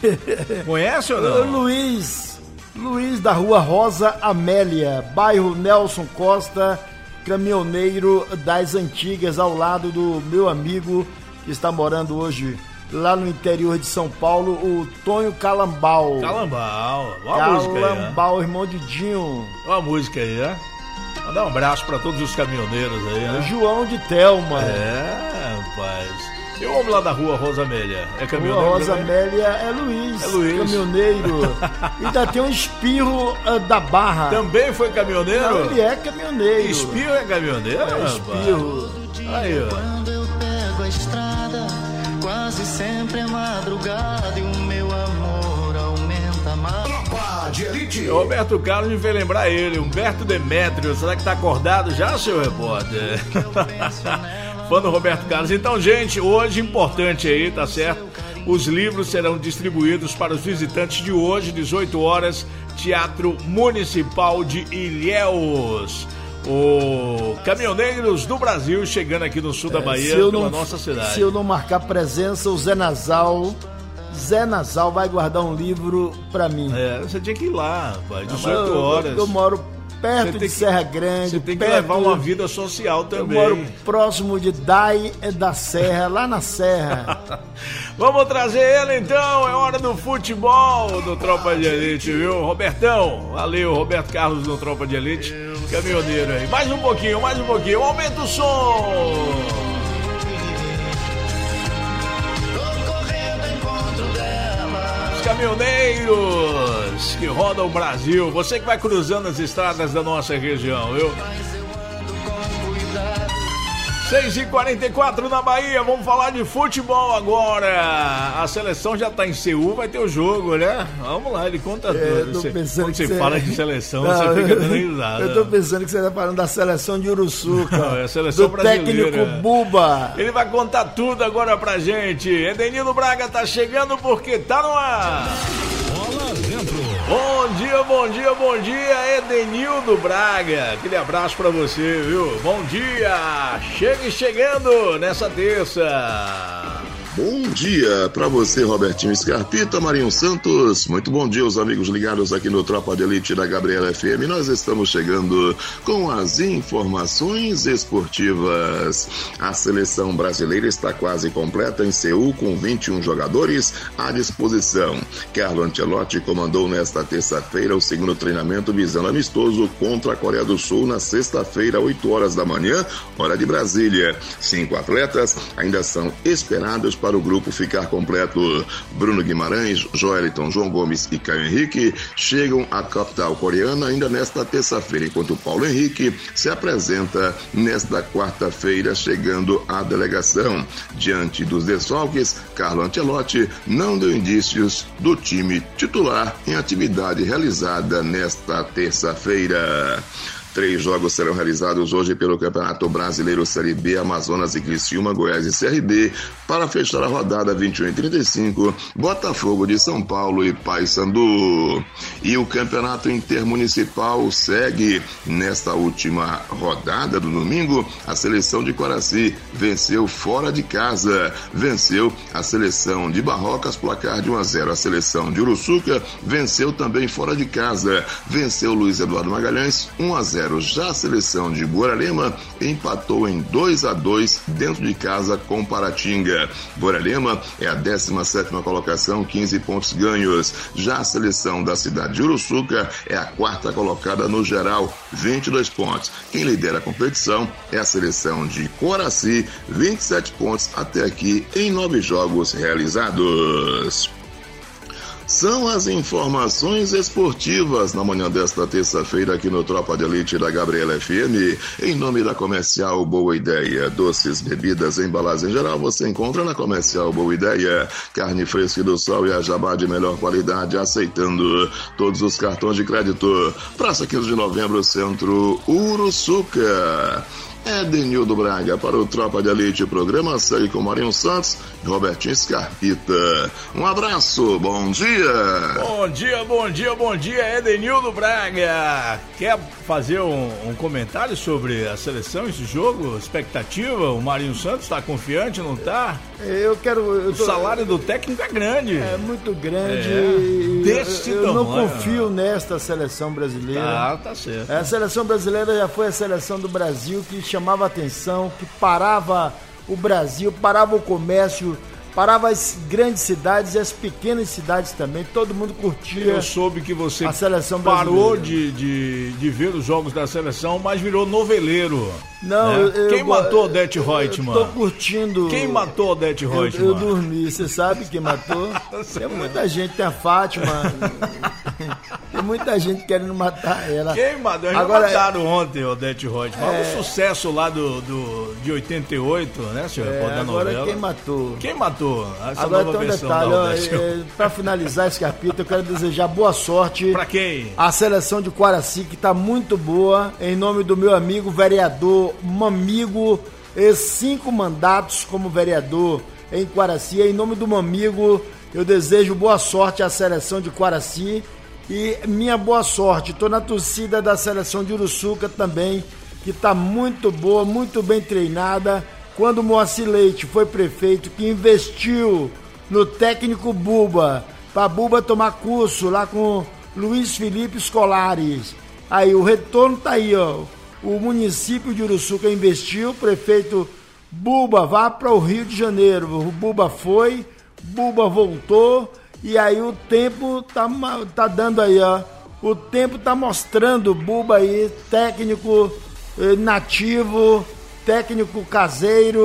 S4: Conhece ou não?
S5: Luiz... Luiz da Rua Rosa Amélia, bairro Nelson Costa, caminhoneiro das antigas, ao lado do meu amigo que está morando hoje lá no interior de São Paulo, o Tonho Calambal.
S4: Calambal, uma
S5: Calambal,
S4: música aí,
S5: Calambal, irmão de Dinho.
S4: Uma música aí, né? Mandar um abraço para todos os caminhoneiros aí, né?
S5: João de Telma.
S4: É, rapaz. E o homem lá da Rua Rosa Amélia? É caminhoneiro?
S5: Rua Rosa
S4: também?
S5: Amélia é Luiz,
S4: é Luiz.
S5: Caminhoneiro. E ainda tem um Espirro uh, da Barra.
S4: Também foi caminhoneiro?
S5: Não, ele é caminhoneiro.
S4: Espirro é caminhoneiro?
S5: É, Espirro.
S4: Aí, ó.
S10: Quando eu pego a estrada, quase sempre é madrugada e o meu amor aumenta mais.
S2: Tropa de Elite.
S4: Roberto Carlos me fez lembrar ele, Humberto Demétrio. Será que tá acordado já, seu repórter? Fã do Roberto Carlos. Então, gente, hoje importante aí, tá certo? Os livros serão distribuídos para os visitantes de hoje, dezoito horas, Teatro Municipal de Ilhéus. O Caminhoneiros do Brasil chegando aqui no sul da Bahia,
S5: pela
S4: não,
S5: nossa cidade. Se
S4: eu
S5: não marcar presença, o Zé Nasal, Zé Nasal vai guardar um livro pra mim.
S4: É, você tinha que ir lá, rapaz, dezoito horas.
S5: Eu, eu moro perto de que, Serra Grande.
S4: Você tem que
S5: perto,
S4: levar uma vida social também.
S5: Eu moro próximo de Dai da Serra, lá na Serra.
S4: Vamos trazer ele então, é hora do futebol do Tropa de Elite, viu? Robertão, valeu, Roberto Carlos do Tropa de Elite, caminhoneiro aí. Mais um pouquinho, mais um pouquinho, aumenta o som! Caminhoneiros que rodam o Brasil, você que vai cruzando as estradas da nossa região, viu? seis e quarenta e quatro na Bahia, vamos falar de futebol agora. A seleção já tá em Seul, vai ter o jogo, né? Vamos lá, ele conta
S5: é,
S4: tudo. Você, quando
S5: você,
S4: você fala de seleção,
S5: não,
S4: você fica dando risada.
S5: Eu tô pensando que você tá falando da seleção de Uruçuca.
S4: Não, é a seleção
S5: do
S4: brasileira.
S5: Técnico Buba.
S4: Ele vai contar tudo agora pra gente. Edenildo Braga tá chegando porque tá no ar.
S1: Bola dentro.
S4: Bom dia, bom dia, bom dia, Edenildo Braga. Aquele abraço pra você, viu? Bom dia. Chegue chegando nessa terça.
S11: Bom dia para você, Robertinho Scarpita, Marinho Santos. Muito bom dia, os amigos ligados aqui no Tropa de Elite da Gabriela F M. Nós estamos chegando com as informações esportivas. A seleção brasileira está quase completa em Seul, com vinte e um jogadores à disposição. Carlo Ancelotti comandou nesta terça-feira o segundo treinamento visando amistoso contra a Coreia do Sul na sexta-feira, oito horas da manhã, hora de Brasília. Cinco atletas ainda são esperados para o grupo ficar completo. Bruno Guimarães, Joeliton, João Gomes e Caio Henrique chegam à capital coreana ainda nesta terça-feira, enquanto Paulo Henrique se apresenta nesta quarta-feira, chegando à delegação. Diante dos desfalques, Carlo Ancelotti não deu indícios do time titular em atividade realizada nesta terça-feira. Três jogos serão realizados hoje pelo Campeonato Brasileiro Série B, Amazonas e Criciúma, Goiás e C R B, para fechar a rodada vinte e um e trinta e cinco, Botafogo de São Paulo e Paysandu. E o Campeonato Intermunicipal segue. Nesta última rodada do domingo, a seleção de Quaraci venceu fora de casa, venceu a seleção de Barrocas, placar de um a zero. A seleção de Uruçuca venceu também fora de casa, venceu Luiz Eduardo Magalhães um a zero. Já a seleção de Guararema empatou em dois a dois dentro de casa com Paratinga. Guararema é a décima sétima colocação, quinze pontos ganhos. Já a seleção da cidade de Uruçuca é a quarta colocada no geral, vinte e dois pontos. Quem lidera a competição é a seleção de Coraci, vinte e sete pontos até aqui em nove jogos realizados. São as informações esportivas na manhã desta terça-feira aqui no Tropa de Elite da Gabriela F M. Em nome da Comercial Boa Ideia, doces, bebidas, embalagem em geral, você encontra na Comercial Boa Ideia. Carne fresca do sol e a jabá de melhor qualidade, aceitando todos os cartões de crédito. Praça quinze de novembro, Centro Uruçuca. Edenildo Braga para o Tropa de Elite, programa segue com Marinho Santos e Robertinho Scarpita. Um abraço, bom dia!
S4: Bom dia, bom dia, bom dia, Edenildo Braga. Quer fazer um, um comentário sobre a seleção, esse jogo? Expectativa? O Marinho Santos está confiante, não está?
S5: Eu quero... Eu tô...
S4: O salário do técnico é grande.
S5: É muito grande.
S4: É, desse
S5: eu, eu
S4: tamanho.
S5: não confio nesta seleção brasileira.
S4: Ah, tá certo.
S5: A seleção brasileira já foi a seleção do Brasil que chamava atenção, que parava o Brasil, parava o comércio, parava as grandes cidades e as pequenas cidades também, todo mundo curtia.
S4: Eu soube que você
S5: a seleção
S4: parou de, de, de ver os jogos da seleção, mas virou noveleiro.
S5: Não,
S4: né?
S5: eu, eu,
S4: Quem matou Odete Reutemann?
S5: Eu tô curtindo.
S4: Quem matou Odete Reutemann?
S5: Eu, eu dormi, você sabe quem matou? Tem muita gente, tem a Fátima. Tem muita gente querendo matar ela.
S4: Quem matou? Já
S5: Agora,
S4: mataram ontem Odete Reutemann.
S5: É...
S4: O sucesso lá do, do, de oitenta e oito, né, senhor?
S5: É,
S4: da
S5: agora
S4: novela.
S5: quem matou?
S4: Quem matou? Essa
S5: agora
S4: nova
S5: tem um
S4: versão
S5: detalhe,
S4: da
S5: ó,
S4: Odete.
S5: é, pra finalizar esse capítulo, eu quero desejar boa sorte.
S4: Pra quem?
S5: A seleção de Quaraci, que tá muito boa, em nome do meu amigo vereador Mamigo, e cinco mandatos como vereador em Quaraci. Em nome do Mamigo, eu desejo boa sorte à seleção de Quaraci e minha boa sorte. Tô na torcida da seleção de Uruçuca também, que tá muito boa, muito bem treinada. Quando o Moacir Leite foi prefeito, que investiu no técnico Buba, para Buba tomar curso lá com Luiz Felipe Scolares. Aí o retorno tá aí, ó. O município de Uruçuca investiu, o prefeito Buba vá para o Rio de Janeiro. O Buba foi, Buba voltou, e aí o tempo tá, tá dando aí, ó. O tempo tá mostrando o Buba aí, técnico eh, nativo, técnico caseiro,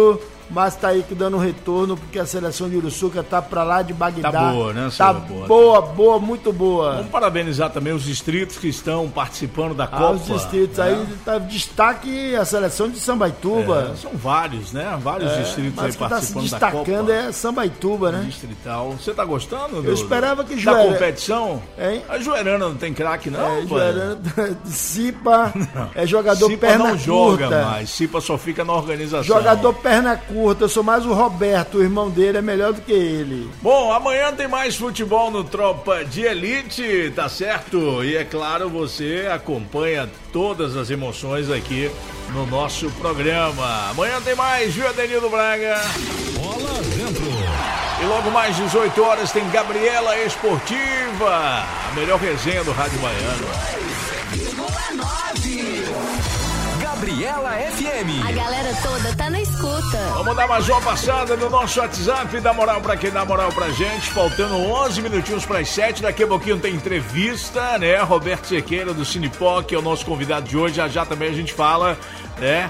S5: mas tá aí que dando um retorno, porque a seleção de Uruçuca tá pra lá de Bagdá.
S4: Tá boa, né,
S5: Tá
S4: boa,
S5: boa, boa, muito boa.
S4: Vamos parabenizar também os distritos que estão participando da
S5: Ah,
S4: Copa.
S5: os distritos,
S4: né?
S5: aí tá destaque a seleção de Sambaituba.
S4: É, são vários, né? Vários
S5: É,
S4: distritos
S5: mas
S4: aí
S5: que tá se
S4: participando da Copa.
S5: destacando é Sambaituba, né?
S4: Distrital. Você tá gostando?
S5: Eu
S4: do,
S5: esperava que
S4: da
S5: Juera-
S4: competição?
S5: Hein?
S4: A Juerana não tem craque, não?
S5: É,
S4: pô?
S5: Juerana, Cipa é jogador
S4: Cipa
S5: perna
S4: não joga
S5: curta.
S4: mais, Cipa só fica na organização.
S5: Jogador perna curta, eu sou mais o Roberto, o irmão dele é melhor do que ele.
S4: Bom, amanhã tem mais futebol no Tropa de Elite, tá certo? E é claro, você acompanha todas as emoções aqui no nosso programa. Amanhã tem mais, viu, Adenildo Braga?
S1: Bola dentro.
S4: E logo mais dezoito horas tem Gabriela Esportiva, a melhor resenha do Rádio Baiano.
S1: Gabriela F M.
S12: A galera toda tá na escuta.
S4: Vamos dar mais uma passada no nosso WhatsApp, dá moral pra quem dá moral pra gente, faltando onze minutinhos pras sete, daqui a pouquinho tem entrevista, né, Roberto Sequeira do Cinepoc, que é o nosso convidado de hoje, já já também a gente fala, né,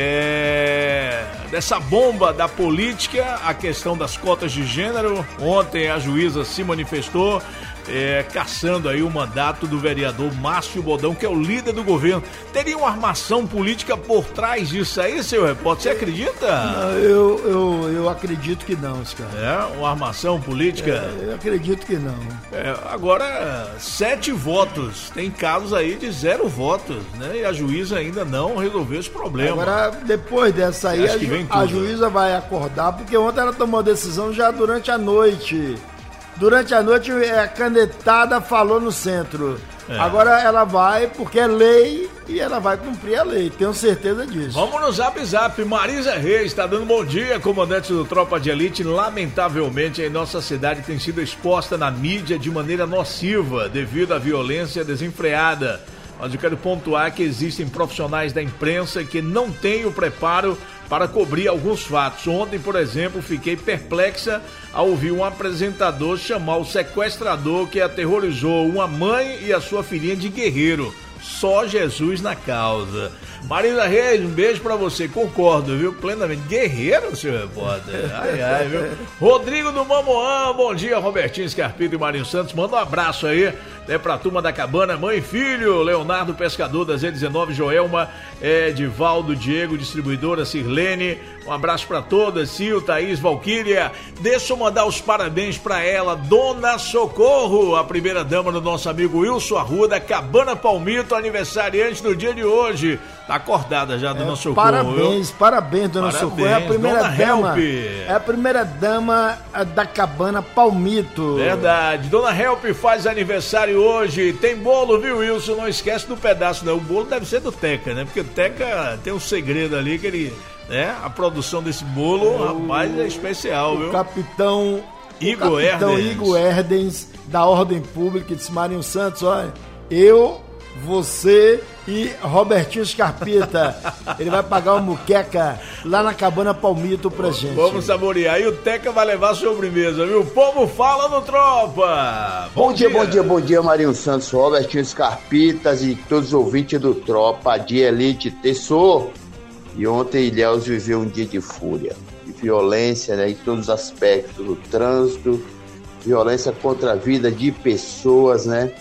S4: é, dessa bomba da política, a questão das cotas de gênero. Ontem a juíza se manifestou, É, caçando aí o mandato do vereador Márcio Bodão, que é o líder do governo. Teria uma armação política por trás disso aí, seu repórter? Você acredita?
S5: Não, eu, eu, eu acredito que não, cara.
S4: É, uma armação política?
S5: É, eu acredito que não.
S4: É, agora, sete votos. Tem casos aí de zero votos, né? E a juíza ainda não resolveu esse problema.
S5: Agora, depois dessa aí,
S4: Acho
S5: a,
S4: que
S5: ju-
S4: vem
S5: a
S4: tudo.
S5: juíza vai acordar, porque ontem ela tomou a decisão já durante a noite. Durante a noite, a canetada falou no centro.
S4: É.
S5: Agora ela vai, porque é lei, e ela vai cumprir a lei, tenho certeza disso.
S4: Vamos no Zap Zap. Marisa Reis está dando bom dia, comandante do Tropa de Elite. Lamentavelmente, em nossa cidade tem sido exposta na mídia de maneira nociva devido à violência desenfreada. Mas eu quero pontuar que existem profissionais da imprensa que não têm o preparo para cobrir alguns fatos. Ontem, por exemplo, fiquei perplexa ao ouvir um apresentador chamar o sequestrador que aterrorizou uma mãe e a sua filhinha de guerreiro. Só Jesus na causa. Marisa Reis, um beijo pra você. Concordo, viu? Plenamente. Guerreiro, seu repórter. Ai, ai, viu? Rodrigo do Mamoã, bom dia, Robertinho Scarpito e Marinho Santos. Manda um abraço aí, né, pra turma da Cabana, mãe e filho, Leonardo Pescador da Z dezenove, Joelma, é, Divaldo, Diego, distribuidora, Sirlene. Um abraço pra todas, Sil, Thaís, Valquíria. Deixa eu mandar os parabéns pra ela, Dona Socorro, a primeira dama do nosso amigo Wilson Arruda, Cabana Palmito, aniversariante do dia de hoje. Tá acordada já, Dona
S5: É,
S4: Socorro.
S5: parabéns,
S4: viu?
S5: parabéns, Dona
S4: Parabéns,
S5: Socorro. É a primeira
S4: Dona
S5: dama.
S4: Help.
S5: É a primeira dama da Cabana Palmito.
S4: Verdade. Dona Help faz aniversário hoje. Tem bolo, viu, Wilson? Não esquece do pedaço, não. O bolo deve ser do Teca, né? Porque o Teca tem um segredo ali que ele, né? A produção desse bolo, rapaz, é especial,
S5: O
S4: viu?
S5: capitão
S4: Igor
S5: o capitão
S4: Erdens.
S5: Igor Erdens, da Ordem Pública, disse: Marinho Santos, olha, eu, você e Robertinho Scarpita. Ele vai pagar uma muqueca lá na Cabana Palmito pra gente.
S4: Vamos saborear. E o Teca vai levar a sobremesa, viu? O povo fala no Tropa.
S13: Bom, dia, bom dia, bom dia, Marinho Santos, Robertinho Scarpitas e todos os ouvintes do Tropa de Elite. Tessô. E ontem Ilhéus viveu um dia de fúria, de violência, né, em todos os aspectos do trânsito, violência contra a vida de pessoas, né?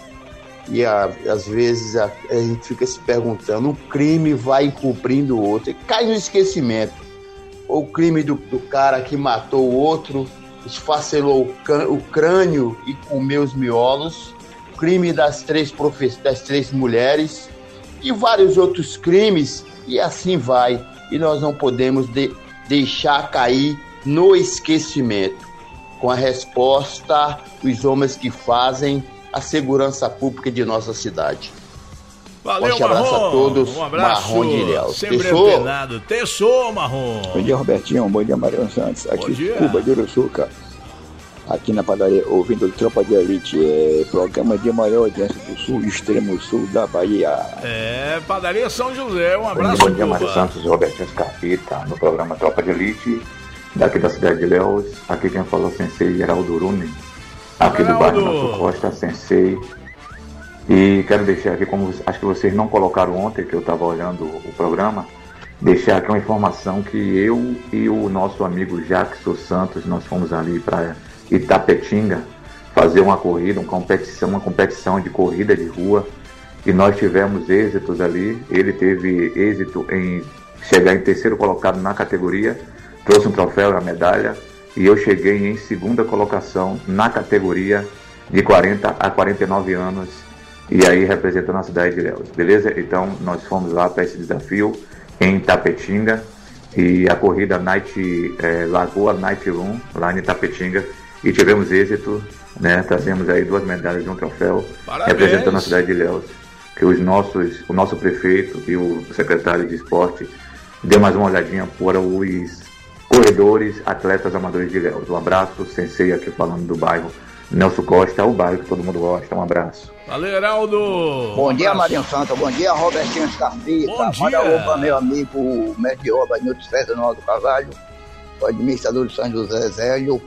S13: E a, às vezes a, a gente fica se perguntando, um crime vai encobrindo o outro, e cai no esquecimento. Ou o crime do, do cara que matou o outro, esfacelou o, can, o crânio e comeu os miolos, o crime das três, profe, das três mulheres e vários outros crimes, e assim vai. E nós não podemos de, deixar cair no esquecimento. Com a resposta, os homens que fazem a segurança pública de nossa cidade.
S4: Valeu,
S13: Forte abraço
S4: Marrom.
S13: a todos.
S4: Um abraço.
S13: Marrom de Ilhéus.
S4: Sempre
S13: Tessô.
S4: antenado. Tessô, Marrom.
S14: Bom dia, Robertinho. Bom dia, Mariano Santos. Aqui
S4: dia.
S14: Cuba de Uruçuca. Aqui na padaria, ouvindo o Tropa de Elite, é, programa de maior audiência do sul, extremo sul da Bahia.
S4: É, Padaria São José. Um
S15: Bom
S4: abraço,
S15: dia, bom dia,
S4: Cuba.
S15: Mário Santos, Robertinho Scarpita, no programa Tropa de Elite, daqui da cidade de Ilhéus. Aqui quem falou Sensei Geraldo Uruni, aqui do bairro Nosso Costa, Sensei. E quero deixar aqui, como acho que vocês não colocaram ontem, que eu estava olhando o programa, deixar aqui uma informação que eu e o nosso amigo Jackson Santos, nós fomos ali para Itapetinga fazer uma corrida, uma competição, uma competição de corrida de rua, e nós tivemos êxitos ali. Ele teve êxito em chegar em terceiro colocado na categoria, trouxe um troféu e a medalha, e eu cheguei em segunda colocação na categoria de quarenta a quarenta e nove anos, e aí representando a cidade de Ilhéus, beleza? Então nós fomos lá para esse desafio em Itapetinga, e a corrida Night, é, Lagoa Night Room, lá em Itapetinga, e tivemos êxito, né? Trazemos aí duas medalhas e um troféu. Parabéns. Representando a cidade de Ilhéus, que os nossos, o nosso prefeito e o secretário de esporte deu mais uma olhadinha para os corredores, atletas amadores de Ilhéus. Um abraço, Sensei aqui falando do bairro Nelson Costa, o bairro que todo mundo gosta. Um abraço.
S4: Valeu, Heraldo.
S14: Bom um dia, Marinho Santos. Bom dia, Robertinho Scarpita.
S4: Bom dia.
S14: Manda um para meu amigo, o mestre de obra, Nilton César no Alto Carvalho, o administrador de São José Zélio,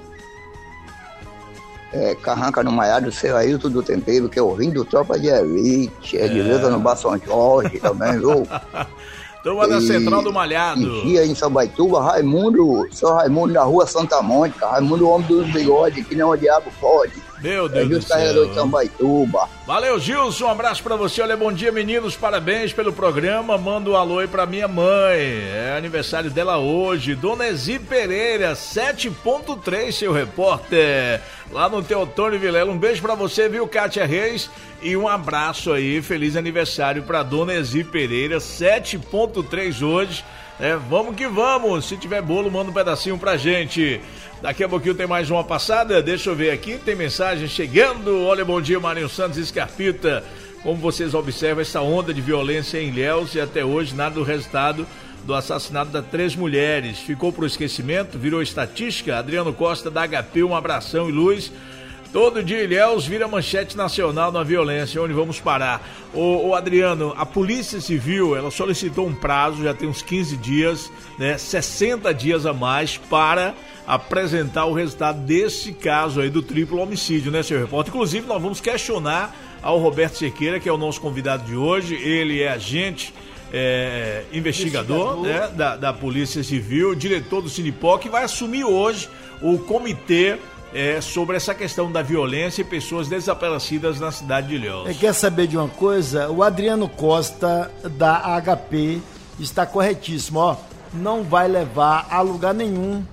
S14: é, Carranca no Maiado, seu Ailton do Tempero, que é o Rim do Tropa de Elite, é, é. de Leza no Bar São Jorge também, viu?
S4: Turma da Central do Malhado.
S14: Dia em Sambaituba, Raimundo, seu Raimundo na rua Santa Mônica, Raimundo, o homem dos bigodes, que não o diabo pode.
S4: Meu Deus
S14: é
S4: do céu.
S14: De Sambaituba.
S4: Valeu, Gilson, um abraço pra você. Olha, bom dia, meninos, parabéns pelo programa. Manda um alô aí pra minha mãe, é aniversário dela hoje, Dona Ezi Pereira, sete ponto três, seu repórter, lá no Teotônio Vilela. Um beijo pra você, viu, Kátia Reis? E um abraço aí, feliz aniversário pra Dona Ezi Pereira, sete ponto três hoje. É, vamos que vamos, se tiver bolo, manda um pedacinho pra gente. Daqui a pouquinho tem mais uma passada, deixa eu ver aqui, tem mensagem chegando. Olha, bom dia, Marinho Santos e Scarpita. Como vocês observam, essa onda de violência em Ilhéus, e até hoje nada do resultado do assassinato das três mulheres. Ficou pro esquecimento, virou estatística. Adriano Costa da H P, um abração e luz. Todo dia Ilhéus vira manchete nacional na violência, onde vamos parar? Ô, ô Adriano, a Polícia Civil, ela solicitou um prazo, já tem uns quinze dias, né, sessenta dias a mais para apresentar o resultado desse caso aí do triplo homicídio, né, senhor repórter? Inclusive, nós vamos questionar ao Roberto Sequeira, que é o nosso convidado de hoje. Ele é agente, é, investigador, investigador. Né, da, da Polícia Civil, diretor do Sinipoc, que vai assumir hoje o comitê É, sobre essa questão da violência e pessoas desaparecidas na cidade de Ilhéus.
S5: É, quer saber de uma coisa? O Adriano Costa, da H P, está corretíssimo, ó. Não vai levar a lugar nenhum.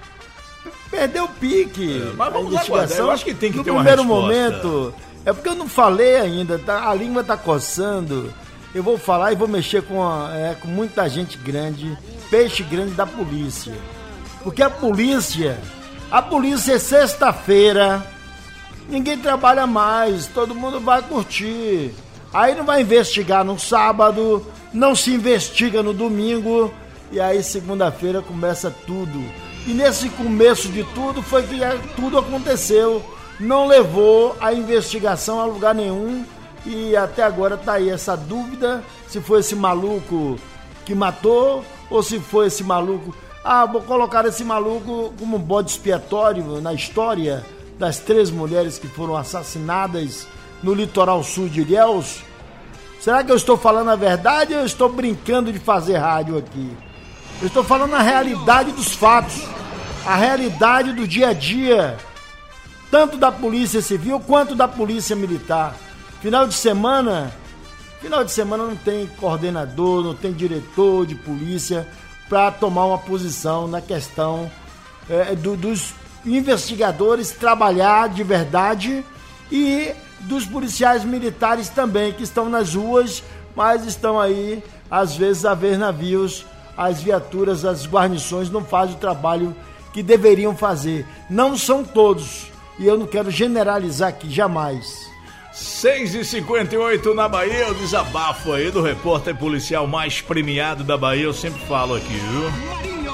S5: Perdeu o pique. É, mas vamos a investigação.
S4: Eu acho que tem que
S5: no
S4: ter uma
S5: primeiro
S4: resposta.
S5: momento, é porque eu não falei ainda, tá? A língua tá coçando. Eu vou falar e vou mexer com, a, é, com muita gente grande, peixe grande da polícia. Porque a polícia... A polícia é sexta-feira, ninguém trabalha mais, todo mundo vai curtir. Aí não vai investigar no sábado, não se investiga no domingo, e aí segunda-feira começa tudo. E nesse começo de tudo foi que tudo aconteceu, não levou a investigação a lugar nenhum, e até agora tá aí essa dúvida se foi esse maluco que matou ou se foi esse maluco... Ah, vou colocar esse maluco como um bode expiatório na história das três mulheres que foram assassinadas no litoral sul de Ilhéus. Será que eu estou falando a verdade ou eu estou brincando de fazer rádio aqui? Eu estou falando a realidade dos fatos, a realidade do dia a dia, tanto da Polícia Civil quanto da Polícia Militar. Final de semana, final de semana não tem coordenador, não tem diretor de polícia para tomar uma posição na questão é, do, dos investigadores trabalhar de verdade e dos policiais militares também, que estão nas ruas, mas estão aí, às vezes, a ver navios, as viaturas, as guarnições não fazem o trabalho que deveriam fazer. Não são todos, e eu não quero generalizar aqui, jamais.
S4: seis e cinquenta e oito na Bahia, o desabafo aí do repórter policial mais premiado da Bahia, eu sempre falo aqui, viu?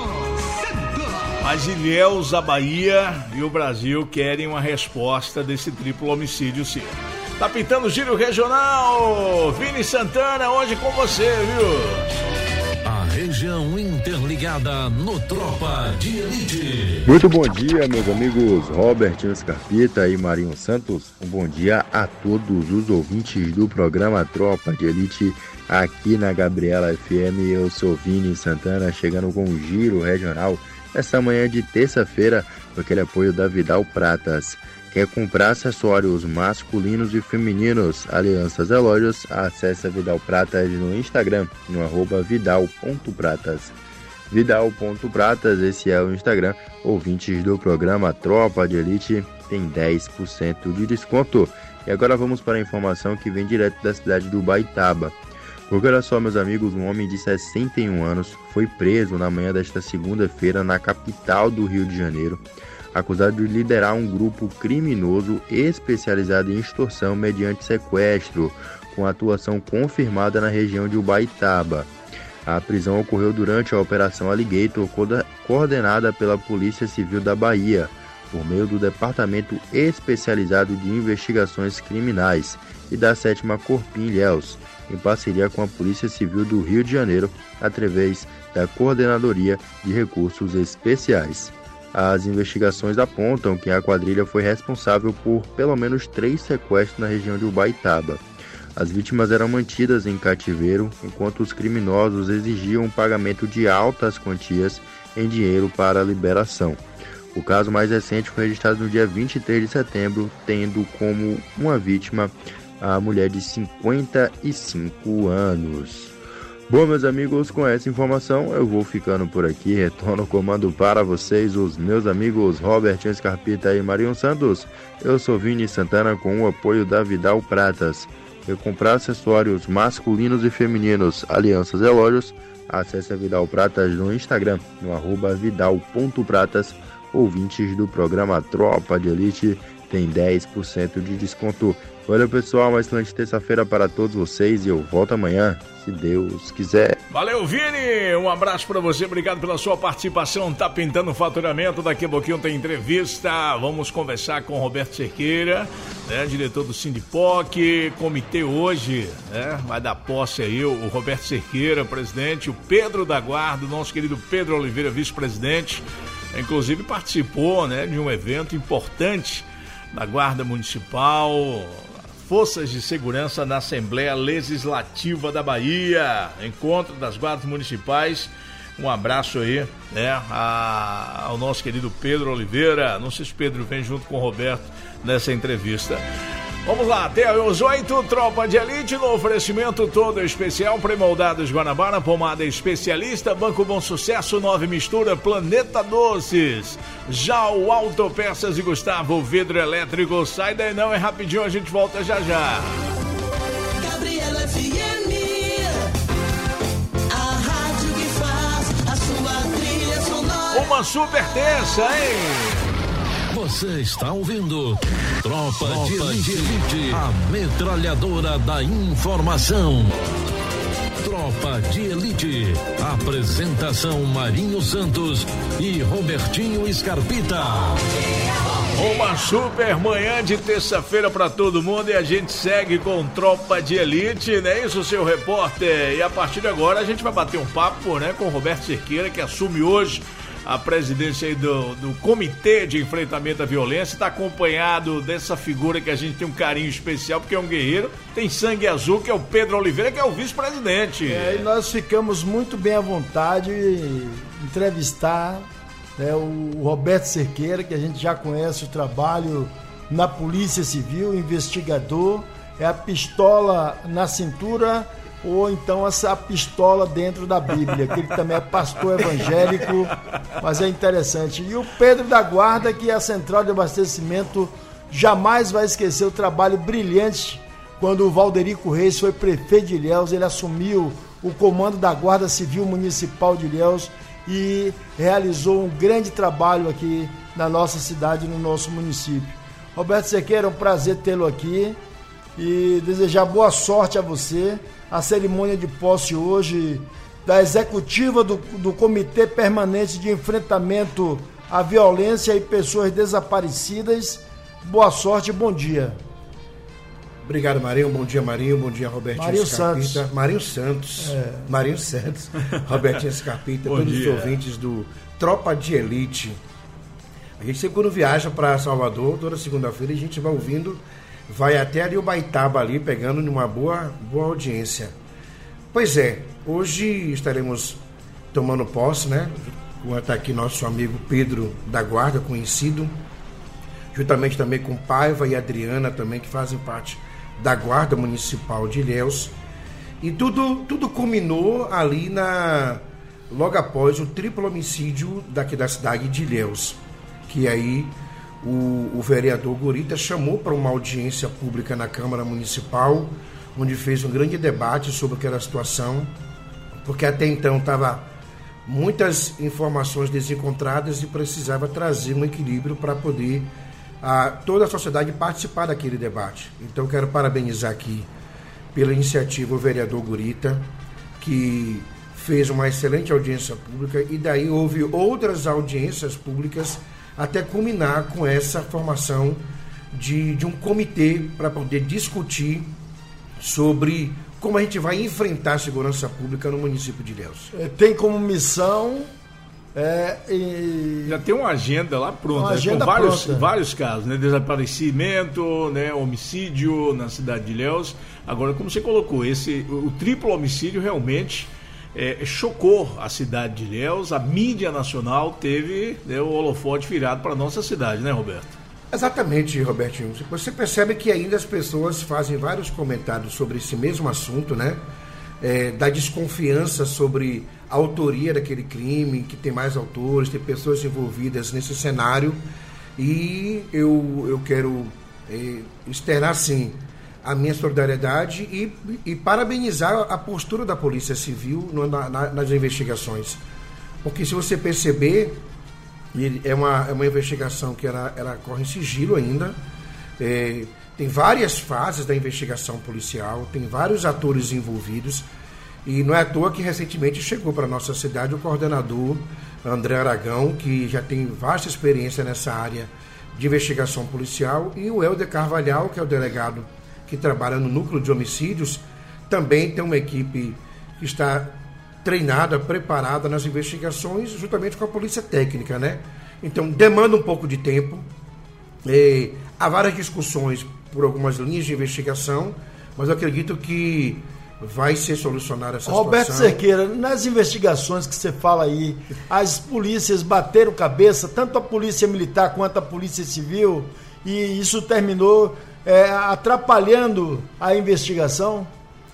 S4: Mas Ilhéus, a Bahia e o Brasil querem uma resposta desse triplo homicídio, sim. Tá pintando o Giro Regional, Vini Santana, hoje com você, viu?
S1: A região interligada no Tropa de Elite.
S16: Muito bom dia, meus amigos Robertinho Scarpita e Marinho Santos. Um bom dia a todos os ouvintes do programa Tropa de Elite aqui na Gabriela F M. Eu sou Vini Santana, chegando com um giro regional essa manhã de terça-feira, com aquele apoio da Vidal Pratas. Quer comprar acessórios masculinos e femininos, alianças e lojas? Acesse a Vidal Pratas no Instagram, no arroba vidal ponto pratas. vidal ponto pratas, esse é o Instagram. Ouvintes do programa Tropa de Elite tem dez por cento de desconto. E agora vamos para a informação que vem direto da cidade do Ubaitaba. Porque olha só, meus amigos, um homem de sessenta e um anos foi preso na manhã desta segunda-feira na capital do Rio de Janeiro, acusado de liderar um grupo criminoso especializado em extorsão mediante sequestro, com atuação confirmada na região de Ubaitaba. A prisão ocorreu durante a Operação Alligator, coordenada pela Polícia Civil da Bahia, por meio do Departamento Especializado de Investigações Criminais e da sétima Corpim Ilhéus, em parceria com a Polícia Civil do Rio de Janeiro, através da Coordenadoria de Recursos Especiais. As investigações apontam que a quadrilha foi responsável por pelo menos três sequestros na região de Ubaitaba. As vítimas eram mantidas em cativeiro, enquanto os criminosos exigiam o pagamento de altas quantias em dinheiro para a liberação. O caso mais recente foi registrado no dia vinte e três de setembro, tendo como uma vítima a mulher de cinquenta e cinco anos. Bom, meus amigos, com essa informação eu vou ficando por aqui. Retorno o comando para vocês, os meus amigos Robertinho Scarpita e Marinho Santos. Eu sou Vini Santana, com o apoio da Vidal Pratas. Quer comprar acessórios masculinos e femininos, alianças e lojas? Acesse a Vidal Pratas no Instagram, no arroba vidal ponto pratas. Ouvintes do programa Tropa de Elite tem dez por cento de desconto. Olha, pessoal, uma excelente terça-feira para todos vocês e eu volto amanhã, se Deus quiser.
S4: Valeu, Vini! Um abraço para você, obrigado pela sua participação. Tá pintando o faturamento, daqui a pouquinho tem entrevista. Vamos conversar com o Roberto Cerqueira, né, diretor do Sindipoc. Comitê hoje, né, vai dar posse aí o Roberto Cerqueira, presidente, o Pedro da Guarda, o nosso querido Pedro Oliveira, vice-presidente. Inclusive participou, né, de um evento importante da Guarda Municipal, Forças de Segurança na Assembleia Legislativa da Bahia, encontro das guardas municipais. Um abraço aí, né, a, ao nosso querido Pedro Oliveira. Não sei se o Pedro vem junto com o Roberto nessa entrevista. Vamos lá, até os oito, Tropa de Elite, no oferecimento todo especial, Premoldados Guanabara, pomada especialista, Banco Bom Sucesso, Nove Mistura, Planeta Doces, já o Autopeças e Gustavo, vidro elétrico. Sai daí não, é rapidinho, a gente volta já já.
S2: Gabriela F M, a rádio que faz a sua trilha sonora.
S4: Uma super terça, hein?
S1: Você está ouvindo Tropa, Tropa de, Elite, de Elite, a metralhadora da informação. Tropa de Elite, apresentação Marinho Santos e Robertinho Scarpita.
S4: Uma super manhã de terça-feira para todo mundo e a gente segue com Tropa de Elite, não é isso, seu repórter? E a partir de agora a gente vai bater um papo, né, com o Roberto Cerqueira, que assume hoje a presidência aí do, do Comitê de Enfrentamento à Violência. Está acompanhado dessa figura que a gente tem um carinho especial, porque é um guerreiro, tem sangue azul, que é o Pedro Oliveira, que é o vice-presidente.
S5: É, e nós ficamos muito bem à vontade de entrevistar, né, o Roberto Cerqueira, que a gente já conhece o trabalho na Polícia Civil, investigador, é a pistola na cintura ou então essa pistola dentro da Bíblia, que ele também é pastor evangélico, mas é interessante. E o Pedro da Guarda, que é a central de abastecimento, jamais vai esquecer o trabalho brilhante quando o Valderico Reis foi prefeito de Ilhéus. Ele assumiu o comando da Guarda Civil Municipal de Ilhéus e realizou um grande trabalho aqui na nossa cidade, no nosso município. Roberto Cerqueira, é um prazer tê-lo aqui e desejar boa sorte a você. A cerimônia de posse hoje da executiva do, do Comitê Permanente de Enfrentamento à Violência e Pessoas Desaparecidas. Boa sorte e bom dia. Obrigado, Marinho. Bom dia, Marinho. Bom dia, Robertinho
S17: Marinho
S5: Scarpita.
S17: Santos.
S5: Marinho Santos. É. Marinho Santos. Robertinho Scarpita. Todos
S4: dia.
S5: os ouvintes do Tropa de Elite. A gente sempre quando viaja para Salvador, toda segunda-feira, a gente vai ouvindo, vai até ali o Baitaba ali, pegando numa boa, boa audiência. Pois é, hoje estaremos tomando posse, né? Está aqui nosso amigo Pedro da Guarda, conhecido, juntamente também com Paiva e Adriana também, que fazem parte da Guarda Municipal de Ilhéus. E tudo, tudo culminou ali na, logo após o triplo homicídio daqui da cidade de Ilhéus, que aí o, o vereador Gurita chamou para uma audiência pública na Câmara Municipal, onde fez um grande debate sobre aquela situação, porque até então estava muitas informações desencontradas e precisava trazer um equilíbrio para poder a, toda a sociedade participar daquele debate. Então quero parabenizar aqui pela iniciativa o vereador Gurita, que fez uma excelente audiência pública, e daí houve outras audiências públicas até culminar com essa formação de, de um comitê para poder discutir sobre como a gente vai enfrentar a segurança pública no município de Ilhéus.
S17: Tem como missão... É, e...
S4: Já tem uma agenda lá pronta,
S17: uma agenda
S4: né, com vários,
S17: pronta.
S4: vários casos, né? Desaparecimento, né? Homicídio na cidade de Ilhéus. Agora, como você colocou, esse, o triplo homicídio realmente é, chocou a cidade de Ilhéus. A mídia nacional teve, né, o holofote virado para a nossa cidade, né, Roberto?
S5: Exatamente, Robertinho. Você percebe que ainda as pessoas fazem vários comentários sobre esse mesmo assunto, né? É, da desconfiança sobre a autoria daquele crime, que tem mais autores, tem pessoas envolvidas nesse cenário, e eu, eu quero é, externar, sim, a minha solidariedade e, e parabenizar a postura da Polícia Civil no, na, nas investigações. Porque se você perceber, é uma, é uma investigação que ela, ela corre em sigilo ainda, é, tem várias fases da investigação policial, tem vários atores envolvidos, e não é à toa que recentemente chegou para a nossa cidade o coordenador André Aragão, que já tem vasta experiência nessa área de investigação policial, e o Helder Carvalhal, que é o delegado que trabalha no núcleo de homicídios, também tem uma equipe que está treinada, preparada nas investigações, juntamente com a polícia técnica, né? Então, demanda um pouco de tempo, é, há várias discussões por algumas linhas de investigação, mas eu acredito que vai ser solucionada essa
S17: Roberto
S5: situação.
S17: Roberto Cerqueira, nas investigações que você fala aí, as polícias bateram cabeça, tanto a polícia militar quanto a polícia civil, e isso terminou é, atrapalhando a investigação?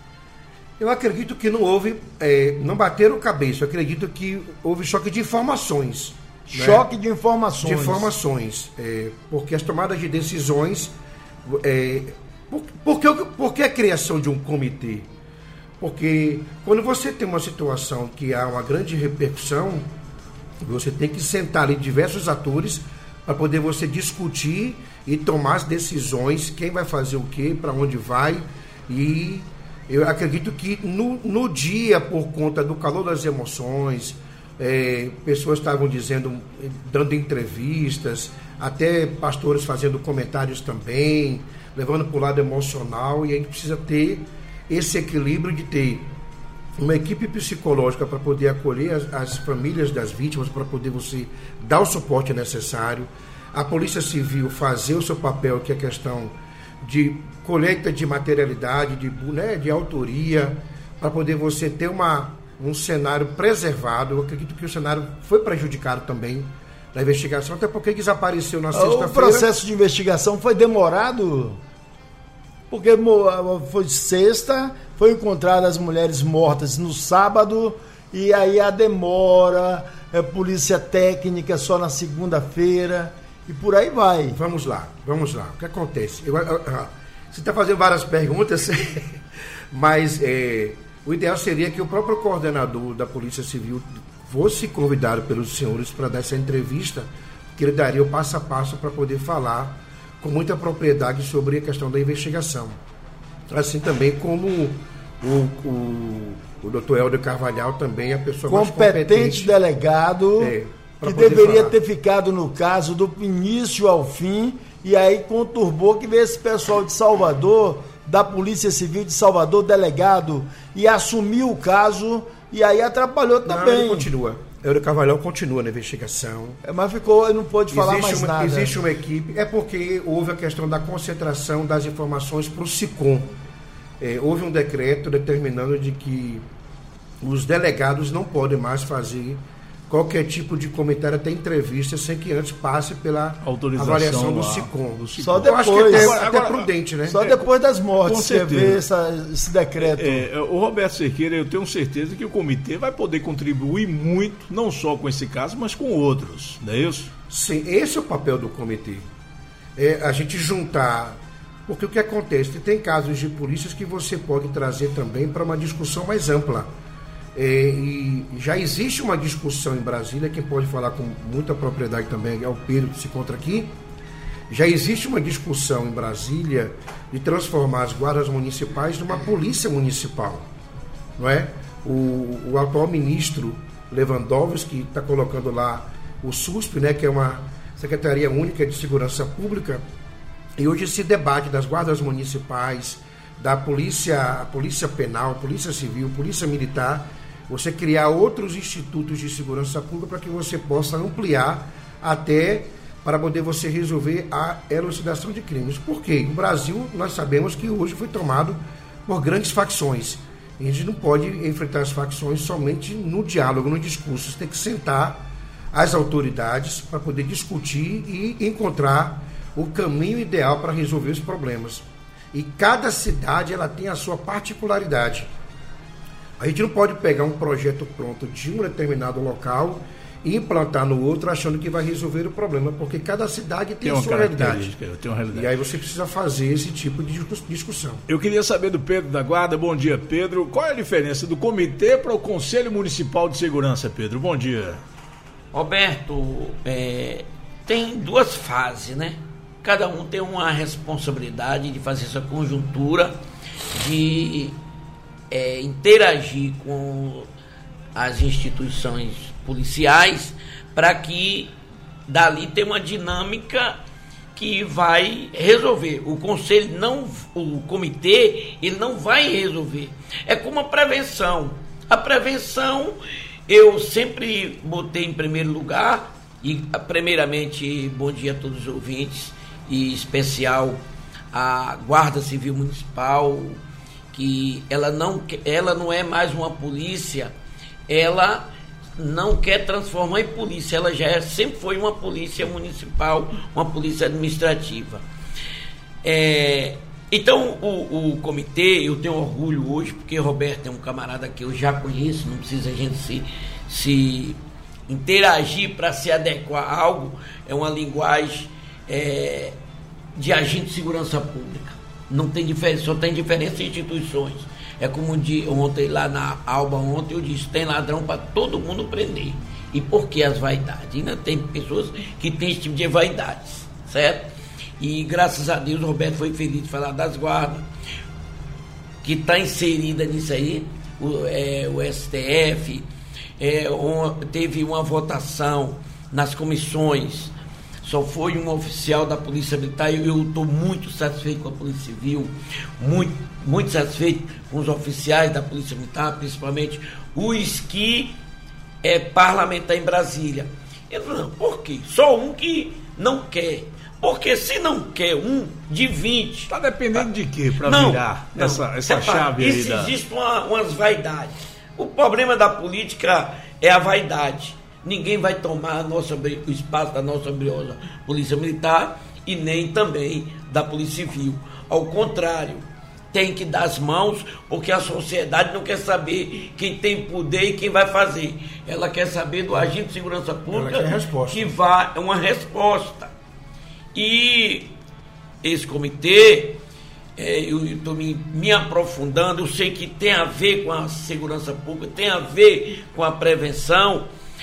S5: Eu acredito que não houve, é, não bateram cabeça, eu acredito que houve choque de informações.
S17: Choque
S5: né?
S17: de informações.
S5: De informações, é, porque as tomadas de decisões... É, por, por, que, por que a criação de um comitê? Porque quando você tem uma situação que há uma grande repercussão, você tem que sentar ali diversos atores para poder você discutir e tomar as decisões, quem vai fazer o quê, para onde vai. E eu acredito que no, no dia, por conta do calor das emoções, é, pessoas estavam dizendo, dando entrevistas, até pastores fazendo comentários também, levando para o lado emocional, e a gente precisa ter esse equilíbrio de ter uma equipe psicológica para poder acolher as, as famílias das vítimas, para poder você dar o suporte necessário, a Polícia Civil fazer o seu papel, que é a questão de colheita de materialidade, de, né, de autoria, para poder você ter uma, um cenário preservado. Eu acredito que o cenário foi prejudicado também da investigação, até porque desapareceu na sexta-feira.
S17: O processo de investigação foi demorado? Porque foi sexta, foi encontradas as mulheres mortas no sábado, e aí a demora, é, polícia técnica só na segunda-feira, e por aí vai.
S5: Vamos lá, vamos lá. O que acontece? Eu, eu, eu, você está fazendo várias perguntas, mas é, o ideal seria que o próprio coordenador da Polícia Civil fosse convidado pelos senhores para dar essa entrevista, que ele daria o passo a passo para poder falar com muita propriedade sobre a questão da investigação. Assim também como o, o, o doutor Helder Carvalhal também é a pessoa
S17: competente,
S5: mais competente.
S17: delegado, é, que deveria falar. ter ficado no caso do início ao fim, e aí conturbou, que veio esse pessoal de Salvador da Polícia Civil de Salvador, delegado, e assumiu o caso, e aí atrapalhou também.
S18: Não, ele continua. Eurico Carvalhal continua na investigação.
S17: É, mas ficou, ele não pôde falar
S18: existe
S17: mais
S18: uma,
S17: nada.
S18: Existe uma equipe, é porque houve a questão da concentração das informações para o SICOM. É, houve um decreto determinando de que os delegados não podem mais fazer qualquer tipo de comentário, até entrevista, sem que antes passe pela avaliação do SICOM. do SICOM.
S17: Só depois,
S18: eu acho que é até,
S17: agora,
S18: até prudente, né?
S17: Só depois das mortes,
S4: Com
S17: você
S4: certeza.
S17: vê essa, esse decreto.
S4: É, é, o Roberto Cerqueira, eu tenho certeza que o comitê vai poder contribuir muito, não só com esse caso, mas com outros, não é isso?
S18: Sim, esse é o papel do comitê. É a gente juntar, porque o que acontece? Tem casos de polícias que você pode trazer também para uma discussão mais ampla. É, e já existe uma discussão em Brasília, quem pode falar com muita propriedade também é o Pedro, que se encontra aqui. Já existe uma discussão em Brasília de transformar as guardas municipais numa polícia municipal, não é? O, o atual ministro Lewandowski está colocando lá o SUSP, né, que é uma Secretaria Única de Segurança Pública, e hoje esse debate das guardas municipais, da polícia, a polícia penal, polícia civil, polícia militar, você criar outros institutos de segurança pública para que você possa ampliar até para poder você resolver a elucidação de crimes. Por quê? O Brasil, nós sabemos que hoje foi tomado por grandes facções. E a gente não pode enfrentar as facções somente no diálogo, no discurso. Você tem que sentar as autoridades para poder discutir e encontrar o caminho ideal para resolver os problemas. E cada cidade ela tem a sua particularidade. A gente não pode pegar um projeto pronto de um determinado local e implantar no outro achando que vai resolver o problema, porque cada cidade tem, tem a sua realidade.
S4: Tem uma realidade.
S18: E aí você precisa fazer esse tipo de discussão.
S4: Eu queria saber do Pedro da Guarda. Bom dia, Pedro. Qual é a diferença do comitê para o Conselho Municipal de Segurança, Pedro? Bom dia.
S19: Roberto, é, tem duas fases, né? Cada um tem uma responsabilidade de fazer essa conjuntura, de é, interagir com as instituições policiais para que dali tenha uma dinâmica que vai resolver. O conselho não, o comitê, ele não vai resolver. É como a prevenção. A prevenção eu sempre botei em primeiro lugar, e primeiramente bom dia a todos os ouvintes, e especial a Guarda Civil Municipal, que ela não, ela não é mais uma polícia, ela não quer transformar em polícia, ela já é, sempre foi uma polícia municipal, uma polícia administrativa. É, então o, o comitê, eu tenho orgulho hoje, porque Roberto é um camarada que eu já conheço, não precisa a gente se, se interagir para se adequar a algo, é uma linguagem é, de agente de segurança pública, não tem diferença, só tem diferença em instituições. É como de ontem, lá na Alba, ontem eu disse, tem ladrão para todo mundo prender. E por que as vaidades? Ainda tem pessoas que têm esse tipo de vaidades, certo? E graças a Deus o Roberto foi feliz de falar das guardas, que está inserida nisso aí, o, é, o S T F, é, um, teve uma votação nas comissões, só foi um oficial da Polícia Militar, e eu estou muito satisfeito com a Polícia Civil, muito, muito satisfeito com os oficiais da Polícia Militar, principalmente os que é parlamentar em Brasília. Eu, não, por quê? Só um que não quer. Porque se não quer um de vinte...
S4: Está dependendo de quê para virar
S19: não,
S4: essa, essa
S19: é,
S4: chave aí?
S19: Isso
S4: Da...
S19: existe uma, umas vaidades. O problema da política é a vaidade. Ninguém vai tomar a nossa, o espaço da nossa briosa Polícia Militar e nem também da Polícia Civil. Ao contrário, tem que dar as mãos, porque a sociedade não quer saber quem tem poder e quem vai fazer. Ela quer saber do agente de segurança pública que vai, é uma resposta. E esse comitê, é, eu estou me, me aprofundando, eu sei que tem a ver com a segurança pública, tem a ver com a prevenção,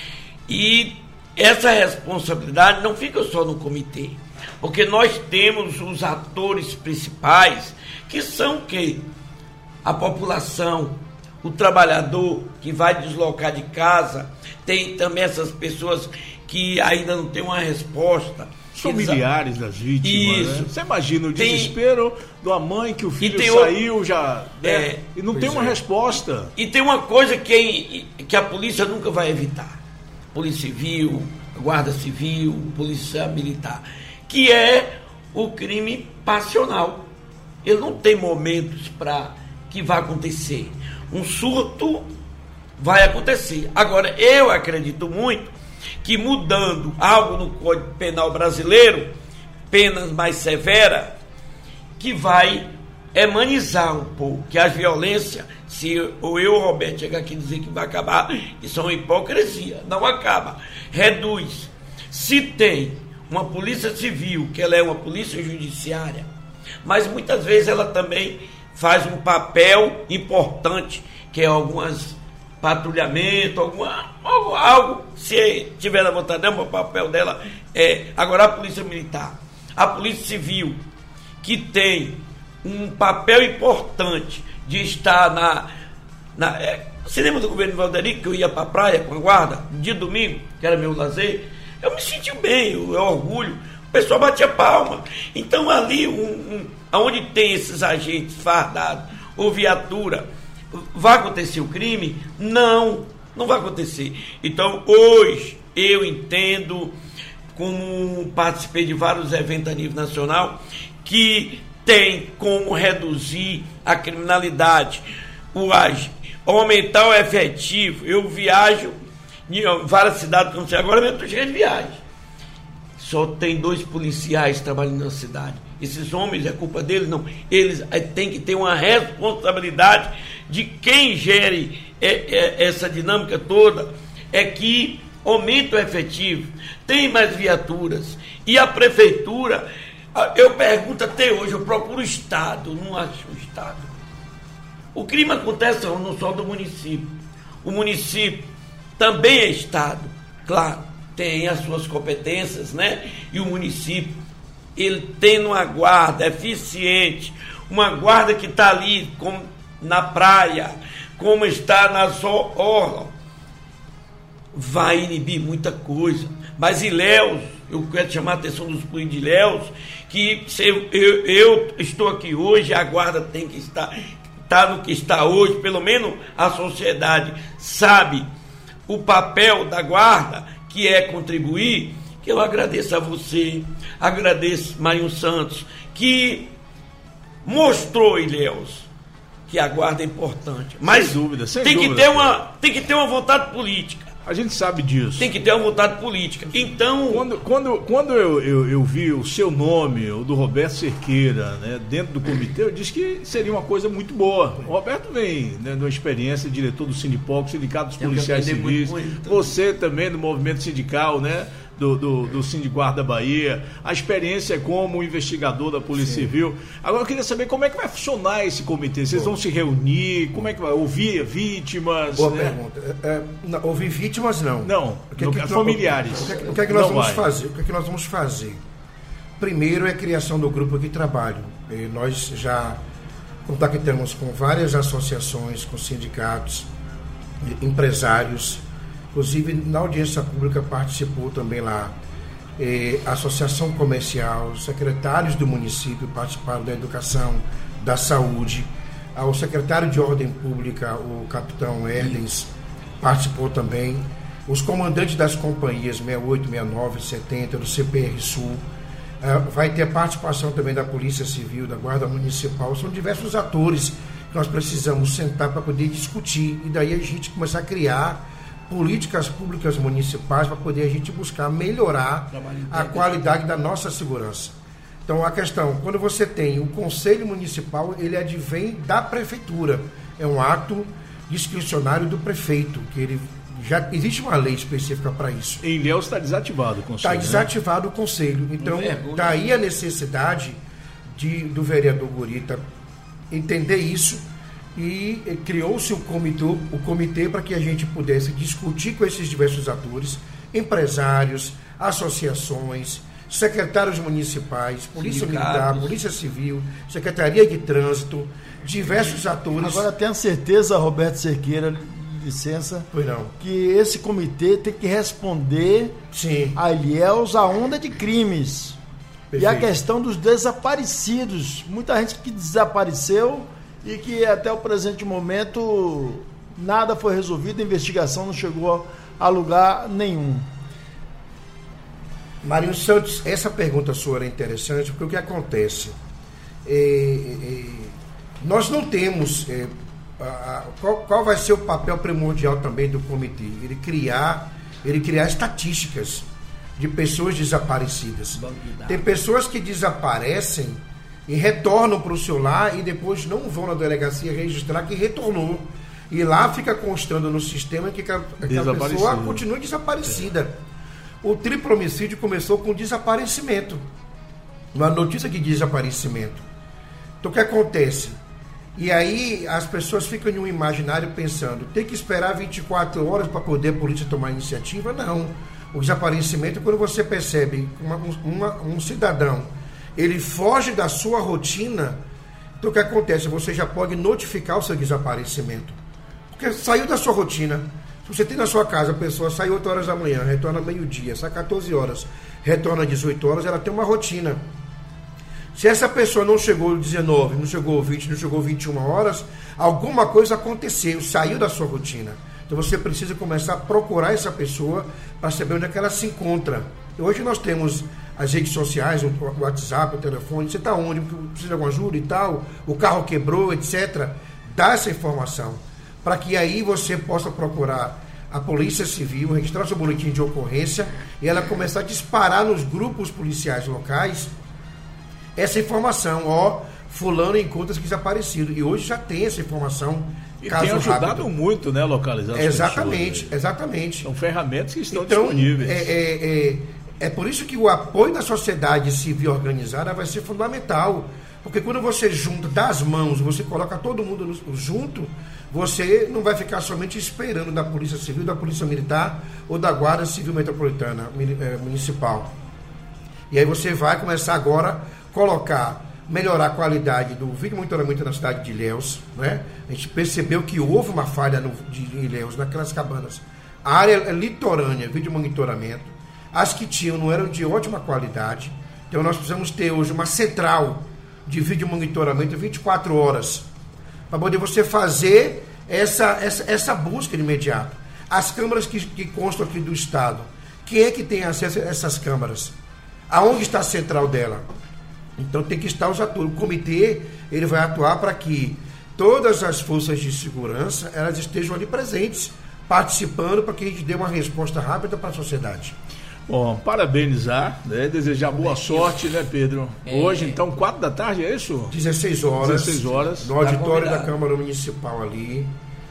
S19: e essa responsabilidade não fica só no comitê, porque nós temos os atores principais, que são o quê? A população, o trabalhador que vai deslocar de casa, tem também essas pessoas que ainda não têm uma resposta.
S4: familiares das vítimas,
S19: Isso.
S4: né? Você imagina o
S19: Tem...
S4: desespero de uma mãe que o filho
S19: tem
S4: saiu
S19: o...
S4: já né?
S19: é,
S4: e não tem uma
S19: é.
S4: resposta.
S19: E tem uma coisa que, que a polícia nunca vai evitar. Polícia Civil, Guarda Civil, Polícia Militar, que é o crime passional. Ele não tem momentos para que vai acontecer. Um surto vai acontecer. Agora, eu acredito muito que mudando algo no Código Penal brasileiro, penas mais severas, que vai amenizar um pouco, que a violência, se eu, ou eu, Roberto, chegar aqui e dizer que vai acabar, isso é uma hipocrisia, não acaba, reduz. Se tem uma polícia civil, que ela é uma polícia judiciária, mas muitas vezes ela também faz um papel importante, que é algumas patrulhamento, alguma, algo, algo, se tiver na vontade, o papel dela é. Agora a polícia militar, a polícia civil, que tem um papel importante de estar na... na é, você lembra do governo Valderico, que eu ia para a praia com a guarda, dia de domingo, que era meu lazer? Eu me senti bem, eu, eu orgulho, o pessoal batia palma. Então ali, um, um, onde tem esses agentes fardados, ou viatura, vai acontecer o crime? Não, não vai acontecer. Então hoje, eu entendo, como participei de vários eventos a nível nacional, que tem como reduzir a criminalidade, o aumentar o efetivo. Eu viajo em várias cidades, como você agora mesmo estou chegando de viagem. Só tem dois policiais trabalhando na cidade. Esses homens, é culpa deles? Não. Eles têm que ter uma responsabilidade de quem gere essa dinâmica toda, é que aumenta o efetivo, tem mais viaturas. E a prefeitura, eu pergunto até hoje, eu procuro o Estado, não acho o Estado. O crime acontece não só do município. O município também é Estado, claro, tem as suas competências, né? E o município, ele tem uma guarda eficiente, uma guarda que está ali como na praia, como está na orla, vai inibir muita coisa. Mas Ilhéus, eu quero chamar a atenção dos políticos de Ilhéus, que se eu, eu, eu estou aqui hoje, a guarda tem que estar, está no que está hoje, pelo menos a sociedade sabe o papel da guarda, que é contribuir, que eu agradeço a você, agradeço Marinho Santos, que mostrou, Ilhéus, que a guarda é importante. Mas
S4: sem dúvida, sem
S19: tem,
S4: dúvida,
S19: que ter uma, tem que ter uma vontade política.
S4: A gente sabe disso.
S19: Tem que ter uma vontade política. Então...
S4: Quando, quando, quando eu, eu, eu vi o seu nome, o do Roberto Cerqueira, né, dentro do comitê, eu disse que seria uma coisa muito boa. O Roberto vem, né, de uma experiência, diretor do Sindipoc, Sindicato dos Policiais Civis. Muito, muito. Você também do movimento sindical, né? Do, do, do Sindiguarda Bahia, a experiência como investigador da Polícia Sim. Civil. Agora eu queria saber como é que vai funcionar esse comitê. Vocês Boa. vão se reunir? Como é que vai? Ouvir vítimas?
S18: Boa
S4: né?
S18: pergunta. É, não, ouvir vítimas não.
S4: Não,
S18: o que é que,
S4: familiares.
S18: O que, é que, o que é que nós
S4: não
S18: vamos
S4: vai.
S18: fazer? O que é que nós vamos fazer? Primeiro é a criação do grupo de trabalho. E nós já contactamos com várias associações, com sindicatos, empresários. Inclusive, na audiência pública participou também lá eh, a Associação Comercial, secretários do município participaram da Educação, da Saúde, o secretário de Ordem Pública, o capitão Erdens, participou também, os comandantes das companhias sessenta e oito, sessenta e nove, setenta, do C P R Sul, eh, vai ter participação também da Polícia Civil, da Guarda Municipal, são diversos atores que nós precisamos sentar para poder discutir, e daí a gente começar a criar políticas públicas municipais para poder a gente buscar melhorar a qualidade da nossa segurança. Então a questão, quando você tem o Conselho Municipal, ele advém da Prefeitura, é um ato discricionário do prefeito, que ele já existe uma lei específica para isso.
S4: Em Ilhéus está desativado o Conselho.
S18: Está desativado, né? O Conselho. Então daí a necessidade de, do vereador Gurita entender isso, e criou-se o comitê, o comitê para que a gente pudesse discutir com esses diversos atores, empresários, associações, secretários municipais, Polícia Militar, Polícia Civil, Secretaria de Trânsito, diversos atores.
S17: Agora tenha certeza, Roberto Cerqueira, licença.
S18: Pois não.
S17: Que esse comitê tem que responder
S18: Sim.
S17: a Ilhéus a onda de crimes.
S18: Perfeito.
S17: E a questão dos desaparecidos. Muita gente que desapareceu e que até o presente momento nada foi resolvido, a investigação não chegou a lugar nenhum.
S18: Marinho Santos, essa pergunta sua era interessante, porque o que acontece? É, é, nós não temos... É, a, a, qual, qual vai ser o papel primordial também do comitê? Ele criar, ele criar estatísticas de pessoas desaparecidas. Tem pessoas que desaparecem e retornam para o seu lar e depois não vão na delegacia registrar que retornou. E lá fica constando no sistema que a, que a pessoa continua desaparecida. É. O triplo homicídio começou com desaparecimento. Uma notícia de desaparecimento. Então o que acontece? E aí as pessoas ficam em um imaginário pensando, tem que esperar vinte e quatro horas para poder a polícia tomar iniciativa? Não. O desaparecimento é quando você percebe uma, uma, um cidadão, ele foge da sua rotina, então o que acontece? Você já pode notificar o seu desaparecimento. Porque saiu da sua rotina. Se você tem na sua casa, a pessoa sai oito horas da manhã, retorna meio-dia, sai quatorze horas, retorna às dezoito horas, ela tem uma rotina. Se essa pessoa não chegou dezenove, não chegou vinte, não chegou vinte e uma horas, alguma coisa aconteceu, saiu da sua rotina. Então você precisa começar a procurar essa pessoa para saber onde é que ela se encontra. E hoje nós temos as redes sociais, o WhatsApp, o telefone, você está onde, precisa de alguma ajuda e tal, o carro quebrou, etcétera. Dá essa informação, para que aí você possa procurar a Polícia Civil, registrar seu boletim de ocorrência e ela começar a disparar nos grupos policiais locais essa informação, ó, fulano encontra-se desaparecido. E hoje já tem essa informação.
S4: E tem ajudado rápido. Muito, né, localizar as
S18: Exatamente,
S4: pessoas,
S18: exatamente.
S4: São ferramentas que estão
S18: então,
S4: disponíveis.
S18: É, é, é, é por isso que o apoio da sociedade civil organizada vai ser fundamental. Porque quando você junta das mãos, você coloca todo mundo junto, você não vai ficar somente esperando da Polícia Civil, da Polícia Militar ou da Guarda Civil Metropolitana Municipal. E aí você vai começar agora a colocar, melhorar a qualidade do vídeo monitoramento na cidade de Ilhéus, né? A gente percebeu que houve uma falha no, de Ilhéus, naquelas cabanas. A área litorânea, vídeo monitoramento, as que tinham não eram de ótima qualidade, então nós precisamos ter hoje uma central de vídeo monitoramento vinte e quatro horas, para poder você fazer essa, essa, essa busca de imediato. As câmaras que, que constam aqui do Estado, quem é que tem acesso a essas câmaras? Aonde está a central dela? Então tem que estar os atores. O comitê ele vai atuar para que todas as forças de segurança elas estejam ali presentes, participando, para que a gente dê uma resposta rápida para a sociedade.
S4: Bom, parabenizar, né? Desejar boa sorte, né, Pedro? É. Hoje, então, quatro da tarde, é isso?
S18: dezesseis horas.
S4: dezesseis horas.
S18: No auditório da Câmara Municipal ali.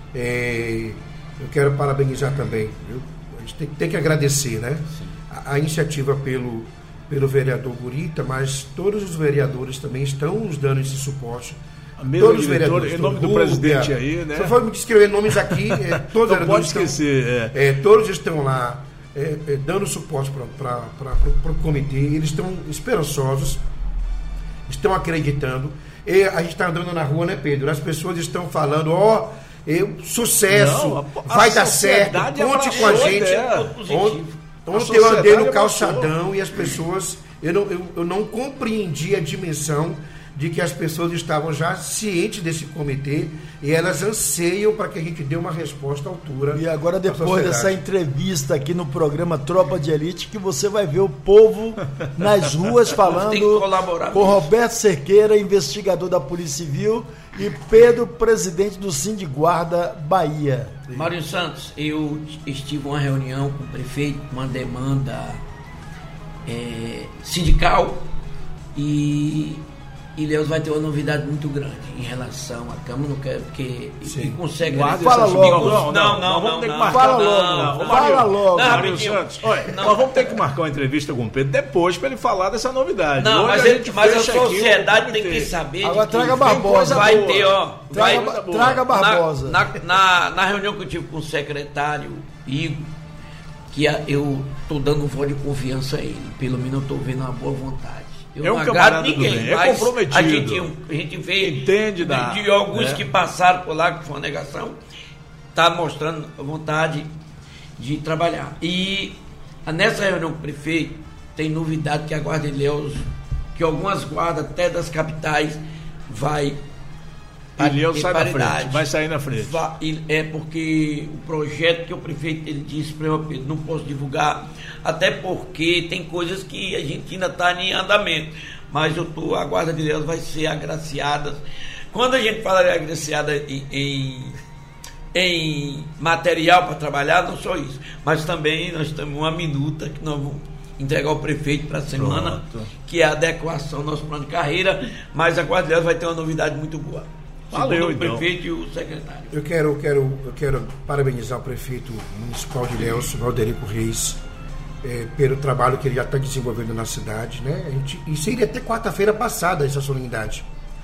S18: É, eu quero parabenizar também. Viu? A gente tem, tem que agradecer, né? A, a iniciativa pelo, pelo vereador Gurita, mas todos os vereadores também estão nos dando esse suporte.
S4: Todos os vereadores, em nome do Rúbia, presidente aí, né?
S18: Só foi me descrever nomes aqui. É, todos
S4: Não pode esquecer.
S18: Estão, é. É, todos estão lá. É, é, dando suporte para o comitê, eles estão esperançosos, estão acreditando. E a gente está andando na rua, né, Pedro? As pessoas estão falando, ó, oh, sucesso, Não, a, vai a dar certo, conte com a gente. Ontem, ontem eu andei no calçadão e as pessoas, eu não, eu, eu não compreendi a dimensão de que as pessoas estavam já cientes desse comitê e elas anseiam para que a gente dê uma resposta à altura.
S17: E agora, depois dessa entrevista aqui no programa Tropa de Elite, que você vai ver o povo nas ruas falando com Roberto Cerqueira, investigador da Polícia Civil, e Pedro, presidente do Sindiguarda Bahia.
S19: Mário Santos, eu estive em uma reunião com o prefeito, uma demanda é, sindical, e Ilhéus vai ter uma novidade muito grande em relação à Câmara, não quero porque ele consegue.
S17: Fala logo.
S4: Não, não, não, vamos ter que marcar. Fala logo. Fala logo. Mário Santos, olha, nós vamos ter que marcar uma entrevista com o Pedro depois para ele falar dessa novidade.
S19: Não, mas, ele, mas a sociedade tem que saber.
S17: Agora traga Barbosa.
S19: Vai ter, ó.
S17: Traga,
S19: vai,
S17: traga Barbosa.
S19: Na, na, na, na reunião que eu tive com o secretário Igor, que eu estou dando um voto de confiança a ele. Pelo menos eu estou vendo uma boa vontade. Eu
S4: é um camarada ninguém, do bem, é comprometido.
S19: A gente, a gente vê
S4: Entende da,
S19: de alguns
S4: né?
S19: que passaram por lá, que foi uma negação. está mostrando vontade de trabalhar. E nessa reunião com o prefeito, tem novidade que a Guarda de Ilhéus, que algumas guardas até das capitais vai...
S4: Ilhéus sai na frente, vai sair na frente.
S19: É porque o projeto que o prefeito ele disse para eu, não posso divulgar, até porque tem coisas que a gente ainda está em andamento. Mas eu tô, a Guarda de Ilhéus vai ser agraciada. Quando a gente fala de agraciada em, em, em material para trabalhar, não só isso, mas também nós temos uma minuta que nós vamos entregar ao prefeito para a semana, Pronto. que é a adequação ao nosso plano de carreira, mas a Guarda de Ilhéus vai ter uma novidade muito boa.
S4: Valeu,
S19: o
S4: então.
S19: prefeito e o secretário.
S18: Eu quero, eu quero, eu quero parabenizar o prefeito municipal de Ilhéus, Valderico Reis, é, pelo trabalho que ele já está desenvolvendo na cidade, né? A gente, isso iria até quarta-feira passada, essa solenidade,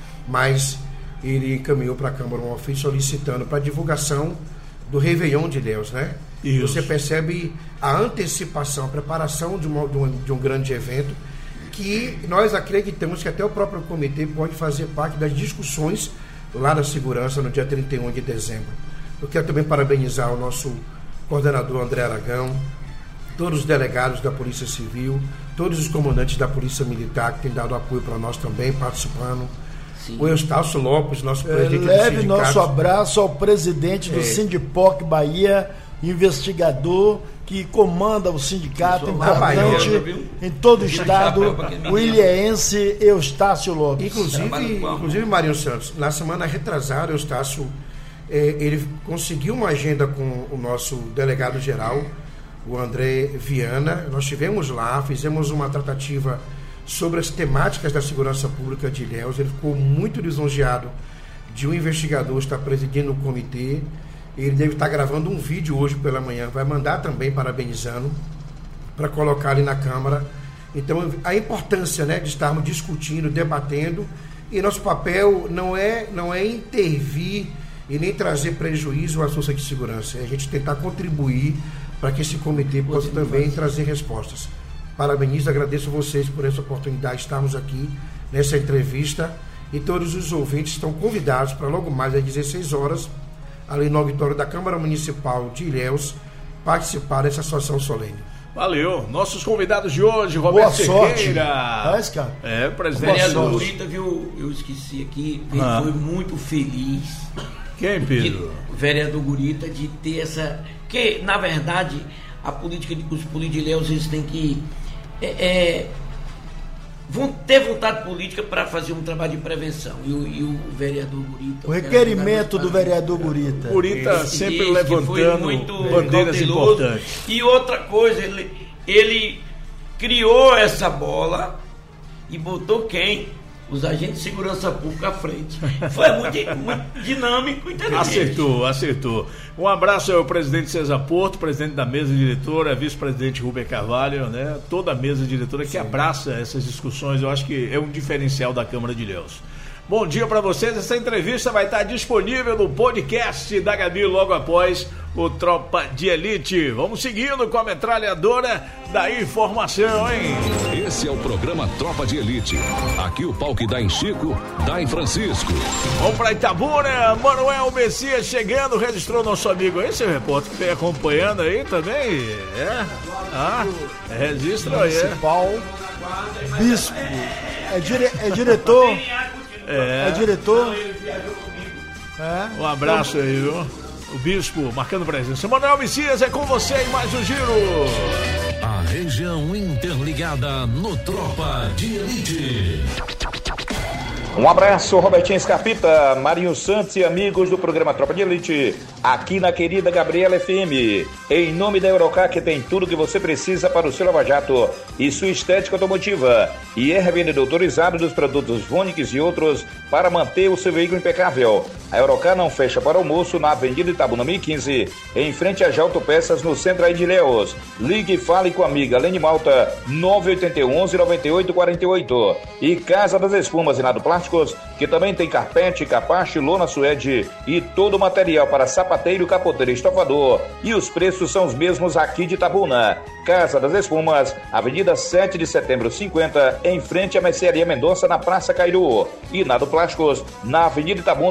S18: mas ele encaminhou para a Câmara um ofício solicitando para divulgação do Réveillon de Ilhéus, né? Isso. Você percebe a antecipação, a preparação de, uma, de, um, de um grande evento que nós acreditamos que até o próprio comitê pode fazer parte das discussões lá da segurança no dia trinta e um de dezembro. Eu quero também parabenizar o nosso coordenador André Aragão, todos os delegados da Polícia Civil, todos os comandantes da Polícia Militar que têm dado apoio para nós também, participando. Sim. O Eustácio Lopes, nosso presidente
S17: é,
S18: do
S17: leve
S18: sindicato.
S17: Nosso abraço ao presidente do é. Sindipoc Bahia, investigador que comanda o sindicato importante em todo o estado, o ilhéense Eustácio Lopes.
S18: Inclusive, inclusive Marinho Santos, na semana retrasada, Eustácio, eh, ele conseguiu uma agenda com o nosso delegado-geral, o André Viana. Nós estivemos lá, fizemos uma tratativa sobre as temáticas da segurança pública de Ilhéus. Ele ficou muito lisonjeado de um investigador estar presidindo o comitê. Ele deve estar gravando um vídeo hoje pela manhã, vai mandar também parabenizando, para colocar ali na Câmara. Então, a importância, né, de estarmos discutindo, debatendo, e nosso papel não é, não é intervir e nem trazer prejuízo às forças de segurança, é a gente tentar contribuir para que esse comitê possa também trazer respostas. Parabenizo, agradeço vocês por essa oportunidade de estarmos aqui nessa entrevista, e todos os ouvintes estão convidados para logo mais às dezesseis horas, ali no auditório da Câmara Municipal de Ilhéus, participar dessa situação solene.
S4: Valeu. Nossos convidados de hoje, Roberto Cerqueira.
S17: Faz, cara.
S4: É, presidente.
S19: O vereador Gurita, viu, eu esqueci aqui, ele ah. foi muito feliz.
S4: Quem, Pedro?
S19: O vereador Gurita de ter essa... Que, na verdade, a política de, os políticos de Ilhéus, eles têm que... É, é, vão ter vontade política para fazer um trabalho de prevenção. E o, e o vereador Gurita...
S17: O requerimento do vereador Gurita.
S4: Gurita sempre levantando bandeiras importantes.
S19: E outra coisa, ele, ele criou essa bola e botou quem? Os agentes de segurança pública à frente. Foi muito, muito dinâmico e inteligente.
S4: Acertou, acertou. Um abraço ao presidente César Porto, presidente da mesa diretora, vice-presidente Rubem Carvalho, né? Toda a mesa diretora que Sim. abraça essas discussões. Eu acho que é um diferencial da Câmara de Ilhéus. Bom dia para vocês. Essa entrevista vai estar disponível no podcast da Gabi logo após o Tropa de Elite. Vamos seguindo com a metralhadora da informação, hein?
S1: Esse é o programa Tropa de Elite. Aqui o pau que dá em Chico, dá em Francisco.
S4: Vamos para Itabuna. Manuel Messias chegando, registrou nosso amigo aí, seu repórter que vem acompanhando aí também. É? Ah, registra aí.
S17: Municipal, bispo, é, dire, é diretor... É, é diretor.
S4: É. Um abraço aí, viu? O bispo marcando presença. Manuel Messias, é com você e mais um giro.
S1: A região interligada no Tropa de Elite.
S9: Um abraço, Robertinho Escarpita, Marinho Santos e amigos do programa Tropa de Elite, aqui na querida Gabriela F M. Em nome da Eurocar, que tem tudo que você precisa para o seu lava-jato e sua estética automotiva. E é revendedor autorizado dos produtos Vonix e outros para manter o seu veículo impecável. A Eurocar não fecha para almoço na Avenida Itabuna mil e quinze, em frente às Autopeças, no centro aí de Ilhéus. Ligue e fale com a amiga Lene Malta, nove oito um, onze, nove oito quatro oito. E Casa das Espumas e Nado Plásticos, que também tem carpete, capacho, lona suede e todo o material para sapateiro, capoteiro e estofador. E os preços são os mesmos aqui de Itabuna. Casa das Espumas, Avenida sete de setembro cinquenta, em frente à Mercearia Mendonça, na Praça Cairu. E Nado Plásticos, na Avenida Itabuna oitocentos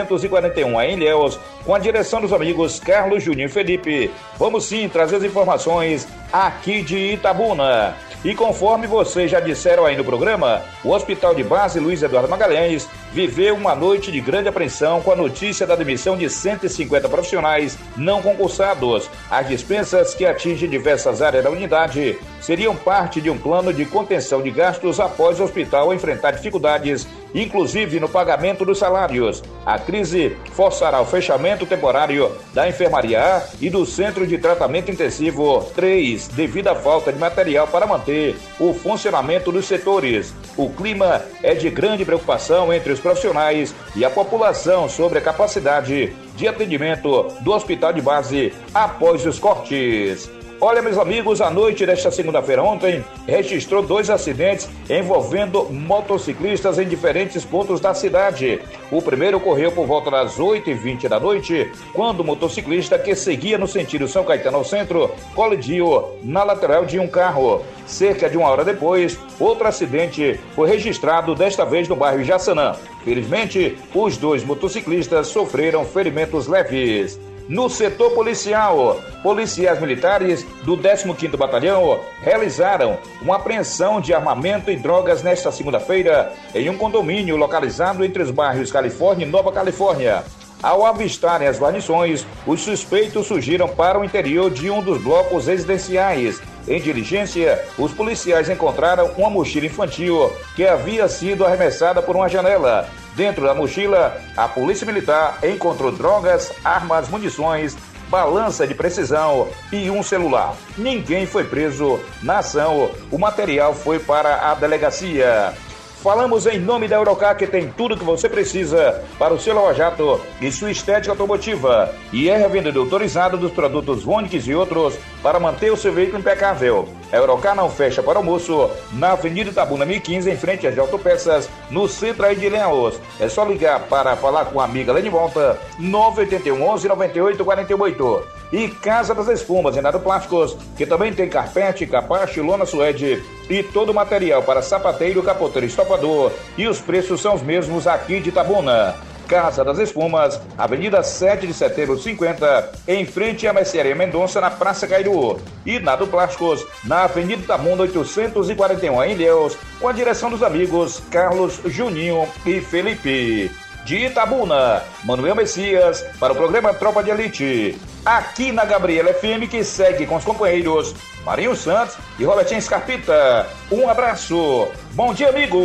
S20: oitocentos e quarenta e um, em Ilhéus, com a direção dos amigos Carlos, Juninho e Felipe. Vamos sim trazer as informações aqui de Itabuna. E conforme vocês já disseram aí no programa, o Hospital de Base Luiz Eduardo Magalhães viveu uma noite de grande apreensão com a notícia da demissão de cento e cinquenta profissionais não concursados. As dispensas, que atingem diversas áreas da unidade, seriam parte de um plano de contenção de gastos após o hospital enfrentar dificuldades, inclusive no pagamento dos salários. A crise forçará o fechamento temporário da Enfermaria A e do Centro de Tratamento Intensivo três, devido à falta de material para manter o funcionamento dos setores. O clima é de grande preocupação entre os profissionais e a população sobre a capacidade de atendimento do Hospital de Base após os cortes. Olha, meus amigos, a noite desta segunda-feira ontem registrou dois acidentes envolvendo motociclistas em diferentes pontos da cidade. O primeiro ocorreu por volta das oito e vinte da noite, quando o motociclista que seguia no sentido São Caetano ao centro colidiu na lateral de um carro. Cerca de uma hora depois, outro acidente foi registrado, desta vez no bairro Jaçanã. Felizmente, os dois motociclistas sofreram ferimentos leves. No setor policial, policiais militares do décimo quinto Batalhão realizaram uma apreensão de armamento e drogas nesta segunda-feira em um condomínio localizado entre os bairros Califórnia e Nova Califórnia. Ao avistarem as guarnições, os suspeitos fugiram para o interior de um dos blocos residenciais. Em diligência, os policiais encontraram uma mochila infantil que havia sido arremessada por uma janela. Dentro da mochila, a polícia militar encontrou drogas, armas, munições, balança de precisão e um celular. Ninguém foi preso na ação. O material foi para a delegacia. Falamos em nome da Eurocar, que tem tudo que você precisa para o seu lava-jato e sua estética automotiva. E é revendedor autorizado dos produtos Vonix e outros para manter o seu veículo impecável. A Eurocar não fecha para almoço na Avenida Itabuna mil e quinze, em frente às Autopeças, no centro aí de Ilhéus. É só ligar para falar com a amiga lá de volta, nove oito um, onze, nove oito quatro oito. E Casa das Espumas, em Nado Plásticos, que também tem carpete, capacho, lona suede e todo o material para sapateiro, capoteiro e estopador. E os preços são os mesmos aqui de Itabuna. Casa das Espumas, Avenida sete de setembro cinquenta, em frente à Mercearia Mendonça, na Praça Cairu. E Nado Plásticos, na Avenida Itabuna oitocentos e quarenta e um, em Ilhéus, com a direção dos amigos Carlos, Juninho e Felipe. De Itabuna, Manuel Messias, para o programa Tropa de Elite. Aqui na Gabriela F M, que segue com os companheiros Marinho Santos e Robertinho Scarpita. Um abraço. Bom dia, amigo.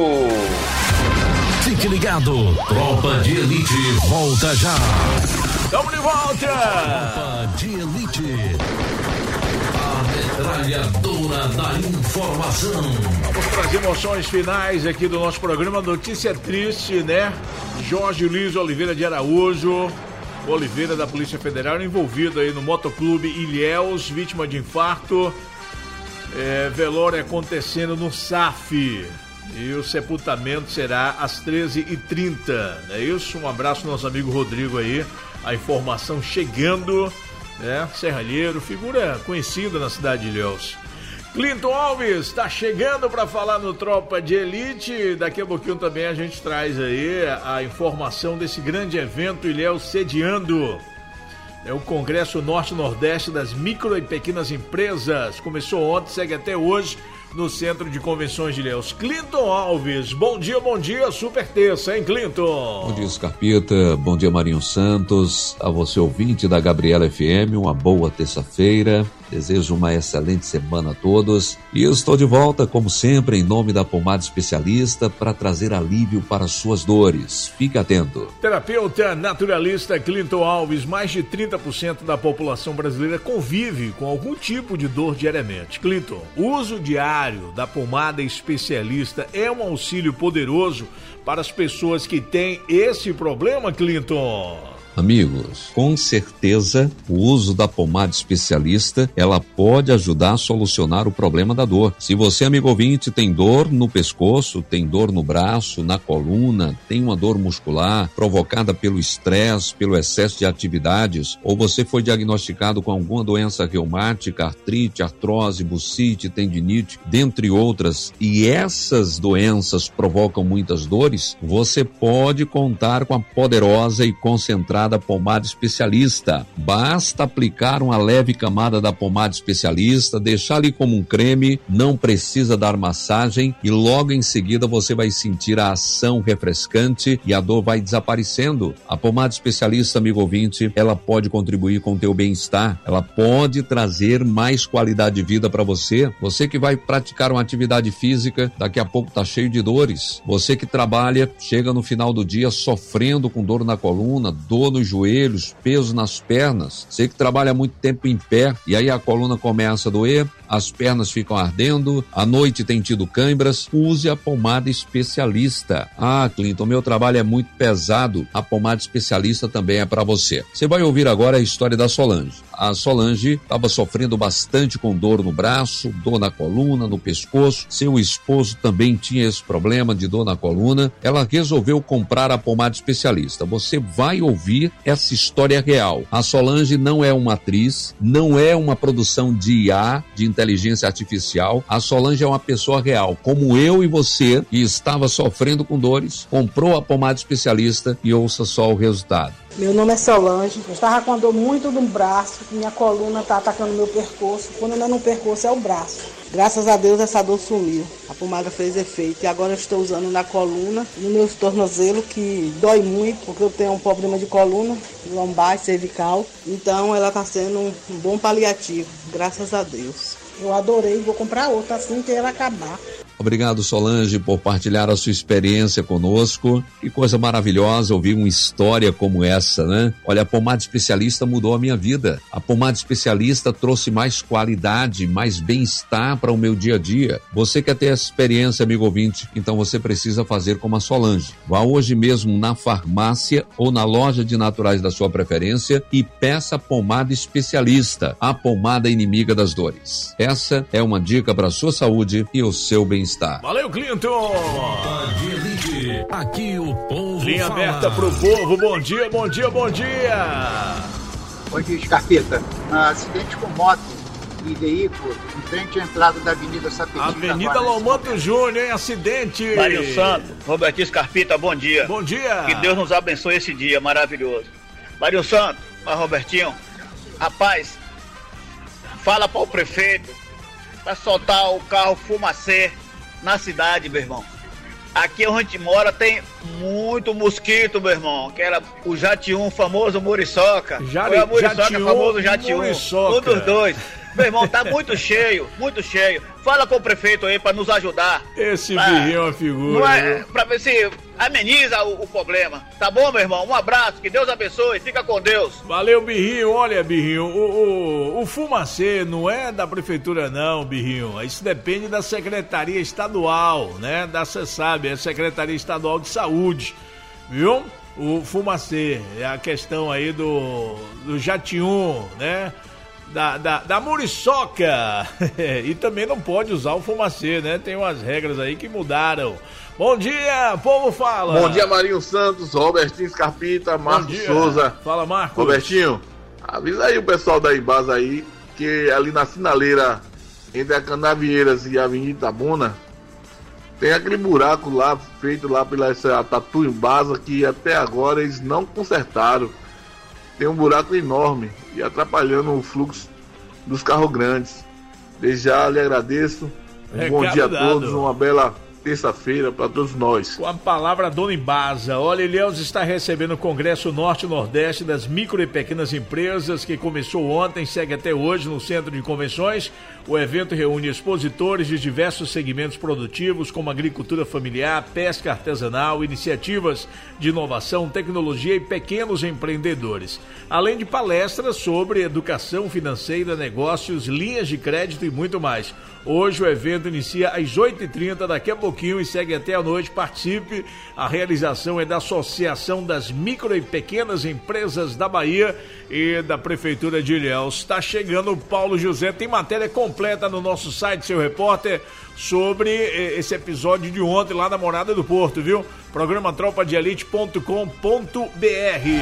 S1: Fique ligado. Tropa de Elite volta já.
S4: Estamos de volta.
S1: Tropa de Elite. A metralhadora da informação.
S4: Vamos para as emoções finais aqui do nosso programa. Notícia triste, né? Jorge Luiz Oliveira de Araújo Oliveira, da Polícia Federal, envolvido aí no Motoclube Ilhéus, vítima de infarto. É, velório acontecendo no S A F. E o sepultamento será às treze e trinta. É isso? Um abraço ao nosso amigo Rodrigo aí. A informação chegando, né? Serralheiro, figura conhecida na cidade de Ilhéus. Clinton Alves está chegando para falar no Tropa de Elite. Daqui a pouquinho também a gente traz aí a informação desse grande evento Ilhéus sediando. É o Congresso Norte-Nordeste das Micro e Pequenas Empresas. Começou ontem, segue até hoje no Centro de Convenções de Ilhéus. Clinton Alves, bom dia, bom dia, super terça, hein, Clinton?
S21: Bom dia, Scarpita, bom dia, Marinho Santos, a você ouvinte da Gabriela F M, uma boa terça-feira, desejo uma excelente semana a todos e eu estou de volta, como sempre, em nome da Pomada Especialista para trazer alívio para suas dores. Fique atento.
S4: Terapeuta naturalista Clinton Alves, mais de trinta por cento da população brasileira convive com algum tipo de dor diariamente. Clinton, o uso diário da Pomada Especialista é um auxílio poderoso para as pessoas que têm esse problema, Clinton?
S21: Amigos, com certeza o uso da pomada especialista, ela pode ajudar a solucionar o problema da dor. Se você, amigo ouvinte, tem dor no pescoço, tem dor no braço, na coluna, tem uma dor muscular provocada pelo estresse, pelo excesso de atividades, ou você foi diagnosticado com alguma doença reumática, artrite, artrose, bursite, tendinite, dentre outras, e essas doenças provocam muitas dores, você pode contar com a poderosa e concentrada da pomada especialista. Basta aplicar uma leve camada da pomada especialista, deixar ali como um creme, não precisa dar massagem e logo em seguida você vai sentir a ação refrescante e a dor vai desaparecendo. A pomada especialista, amigo ouvinte, ela pode contribuir com o teu bem-estar, ela pode trazer mais qualidade de vida para você. Você que vai praticar uma atividade física, daqui a pouco tá cheio de dores. Você que trabalha, chega no final do dia sofrendo com dor na coluna, dor no nos joelhos, peso nas pernas. Você que trabalha muito tempo em pé e aí a coluna começa a doer, as pernas ficam ardendo, à noite tem tido câimbras, use a pomada especialista. Ah, Clinton, meu trabalho é muito pesado, a pomada especialista também é para você. Você vai ouvir agora a história da Solange. A Solange estava sofrendo bastante com dor no braço, dor na coluna, no pescoço. Seu esposo também tinha esse problema de dor na coluna. Ela resolveu comprar a pomada especialista. Você vai ouvir essa história real. A Solange não é uma atriz, não é uma produção de I A, de inteligência artificial. A Solange é uma pessoa real, como eu e você, que estava sofrendo com dores, comprou a pomada especialista e ouça só o resultado.
S6: Meu nome é Solange, eu estava com a dor muito no braço, minha coluna está atacando o meu percurso, quando não é no percurso é o braço. Graças a Deus essa dor sumiu, a pomada fez efeito e agora eu estou usando na coluna, no meu tornozelo que dói muito, porque eu tenho um problema de coluna, lombar e cervical, então ela está sendo um, um bom paliativo, graças a Deus. Eu adorei, vou comprar outra assim que ela acabar.
S21: Obrigado, Solange, por partilhar a sua experiência conosco. Que coisa maravilhosa ouvir uma história como essa, né? Olha, a pomada especialista mudou a minha vida. A pomada especialista trouxe mais qualidade, mais bem-estar para o meu dia a dia. Você quer ter essa experiência, amigo ouvinte? Então você precisa fazer como a Solange. Vá hoje mesmo na farmácia ou na loja de naturais da sua preferência e peça a pomada especialista, a pomada inimiga das dores. Essa é uma dica para a sua saúde e o seu bem-estar.
S4: Valeu, Clinton!
S1: Aqui o povo
S4: Linha
S1: fala.
S4: aberta pro povo, bom dia, bom dia, bom dia!
S22: Bom dia, Scarpeta. Ah, acidente com moto e veículo em frente à entrada da Avenida Sapetinga.
S4: Avenida Lomanto Júnior, hein? Acidente!
S23: Mário Santos, Robertinho Scarpita, bom dia.
S4: Bom dia!
S23: Que Deus nos abençoe esse dia maravilhoso. Mário Santos, mas Robertinho, rapaz, fala para o prefeito para soltar o carro fumacê na cidade, meu irmão. Aqui onde a gente mora tem muito mosquito, meu irmão. Que era o Jatium, famoso Muriçoca.
S4: Jari,
S23: Foi a Muriçoca,
S4: Jatium,
S23: famoso Jatium.
S4: Muriçoca.
S23: Um dos dois. Meu irmão, tá muito cheio, muito cheio. Fala com o prefeito aí pra nos ajudar.
S4: Esse
S23: pra,
S4: birrinho é uma figura.
S23: Não é, pra ver se ameniza o, o problema. Tá bom, meu irmão? Um abraço, que Deus abençoe, fica com Deus.
S4: Valeu, birrinho. Olha, birrinho, o, o, o fumacê não é da prefeitura não, birrinho. Isso depende da Secretaria Estadual, né? Da, você sabe, é a Secretaria Estadual de Saúde, viu? O fumacê, é a questão aí do, do Jatium, né? Da, da, da muriçoca. E também não pode usar o fumacê, né? Tem umas regras aí que mudaram. Bom dia, povo fala.
S24: Bom dia, Marinho Santos, Robertinho Scarpita, Marcos Souza.
S4: Fala, Marcos.
S24: Robertinho, avisa aí o pessoal da Ibasa aí, que ali na sinaleira entre a Canavieiras e a Avenida Itabuna, tem aquele buraco lá, feito lá pela essa Tatu Ibasa, que até agora eles não consertaram. Tem um buraco enorme e atrapalhando o fluxo dos carros grandes. Desde já lhe agradeço. Um
S4: Recado
S24: bom dia a
S4: dado.
S24: todos, uma bela terça-feira para todos nós.
S4: Com a palavra Dona Ibasa. Olha, Ilhéus está recebendo o Congresso Norte e Nordeste das Micro e Pequenas Empresas, que começou ontem, segue até hoje no Centro de Convenções. O evento reúne expositores de diversos segmentos produtivos, como agricultura familiar, pesca artesanal, iniciativas de inovação, tecnologia e pequenos empreendedores. Além de palestras sobre educação financeira, negócios, linhas de crédito e muito mais. Hoje o evento inicia às oito e trinta, daqui a pouquinho, e segue até a noite. Participe. A realização é da Associação das Micro e Pequenas Empresas da Bahia e da Prefeitura de Ilhéus. Está chegando o Paulo José. Tem matéria completa no nosso site, seu repórter, sobre esse episódio de ontem lá na Morada do Porto, viu? Programa tropa de elite ponto com ponto b r.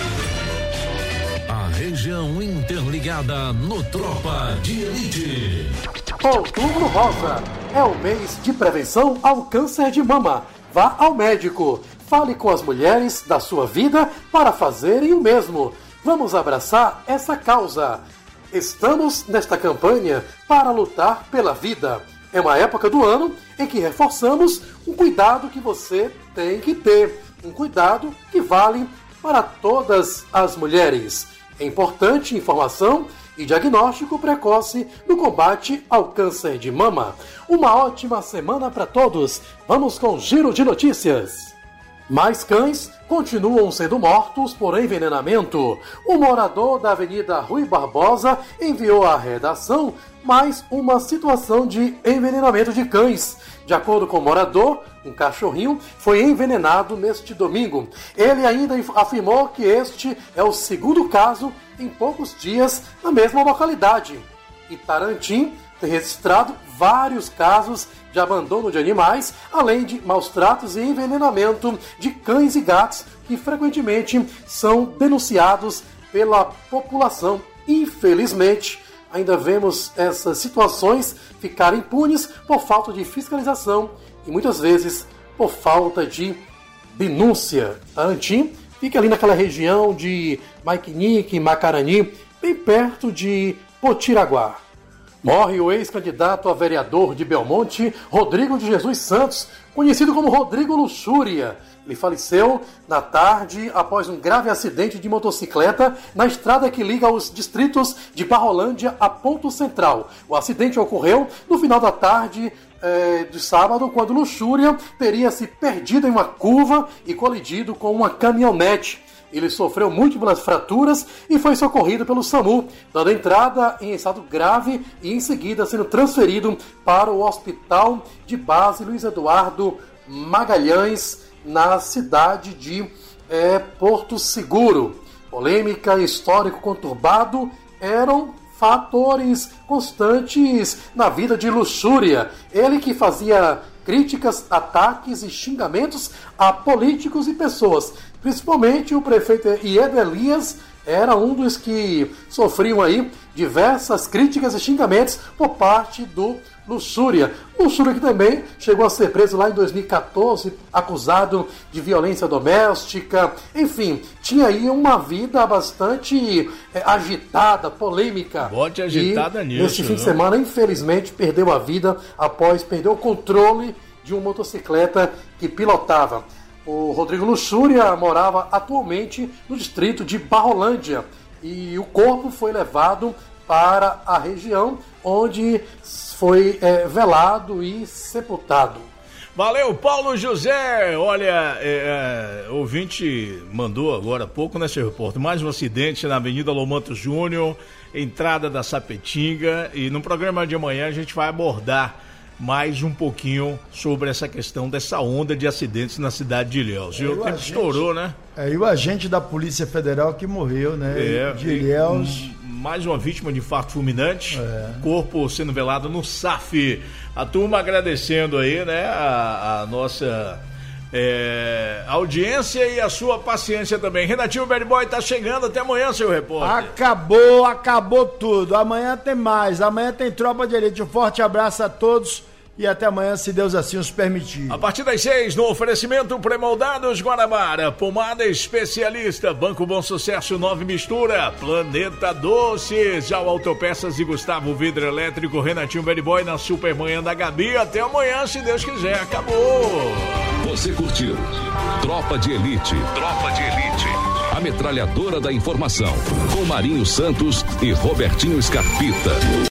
S1: A região interligada no Tropa de Elite.
S3: Outubro Rosa é o mês de prevenção ao câncer de mama. Vá ao médico. Fale com as mulheres da sua vida para fazerem o mesmo. Vamos abraçar essa causa. Estamos nesta campanha para lutar pela vida. É uma época do ano em que reforçamos um cuidado que você tem que ter. Um cuidado que vale para todas as mulheres. É importante informação e diagnóstico precoce no combate ao câncer de mama. Uma ótima semana para todos. Vamos com o giro de notícias. Mais cães continuam sendo mortos por envenenamento. O morador da Avenida Rui Barbosa enviou à redação mais uma situação de envenenamento de cães. De acordo com o morador, um cachorrinho foi envenenado neste domingo. Ele ainda afirmou que este é o segundo caso em poucos dias na mesma localidade. Itarantim tem registrado vários casos de abandono de animais, além de maus tratos e envenenamento de cães e gatos que frequentemente são denunciados pela população. Infelizmente, ainda vemos essas situações ficarem impunes por falta de fiscalização e muitas vezes por falta de denúncia. Tarantim fica ali naquela região de Maiquinique, Macarani, bem perto de Potiraguá. Morre o ex-candidato a vereador de Belmonte, Rodrigo de Jesus Santos, conhecido como Rodrigo Luxúria. Ele faleceu na tarde após um grave acidente de motocicleta na estrada que liga os distritos de Barrolândia a Ponto Central. O acidente ocorreu no final da tarde é, de sábado, quando Luxúria teria se perdido em uma curva e colidido com uma caminhonete. Ele sofreu múltiplas fraturas e foi socorrido pelo SAMU, dando entrada em estado grave e em seguida sendo transferido para o Hospital de Base Luiz Eduardo Magalhães, na cidade de é, Porto Seguro. Polêmica e histórico conturbado eram fatores constantes na vida de Luxúria. Ele que fazia críticas, ataques e xingamentos a políticos e pessoas. Principalmente o prefeito Iedo Elias era um dos que sofriam aí diversas críticas e xingamentos por parte do Luxúria. Luxúria que também chegou a ser preso lá em dois mil e catorze, acusado de violência doméstica. Enfim, tinha aí uma vida bastante é, agitada, polêmica.
S4: Bote agitada
S3: e,
S4: nisso.
S3: Nesse fim
S4: não?
S3: de semana, infelizmente, perdeu a vida após perder o controle de uma motocicleta que pilotava. O Rodrigo Luxúria morava atualmente no distrito de Barrolândia e o corpo foi levado para a região onde foi é, velado e sepultado.
S4: Valeu, Paulo José. Olha, é, é, o ouvinte mandou agora há pouco, né, seu repórter, mais um acidente na Avenida Lomanto Júnior, entrada da Sapetinga, e no programa de amanhã a gente vai abordar mais um pouquinho sobre essa questão dessa onda de acidentes na cidade de Ilhéus. É, o tempo agente, estourou, né?
S17: É, e o agente da Polícia Federal que morreu, né?
S4: É,
S17: de Ilhéus.
S4: Mais uma vítima de infarto fulminante,
S17: é.
S4: Corpo sendo velado no S A F. A turma agradecendo aí, né, a, a nossa é, audiência e a sua paciência também. Renatinho Bad Boy tá chegando, até amanhã, seu repórter.
S17: Acabou, acabou tudo. Amanhã tem mais, amanhã tem Tropa de Elite. Um forte abraço a todos e até amanhã, se Deus assim os permitir.
S4: A partir das seis, no oferecimento Premoldados Guanabara, Pomada Especialista, Banco Bom Sucesso, Nove Mistura, Planeta Doces, já o Autopeças e Gustavo Vidro Elétrico, Renatinho Bad Boy na Supermanhã da Gabi. Até amanhã, se Deus quiser. Acabou!
S1: Você curtiu Tropa de Elite. Tropa de Elite. A metralhadora da informação, com Marinho Santos e Robertinho Scarpita.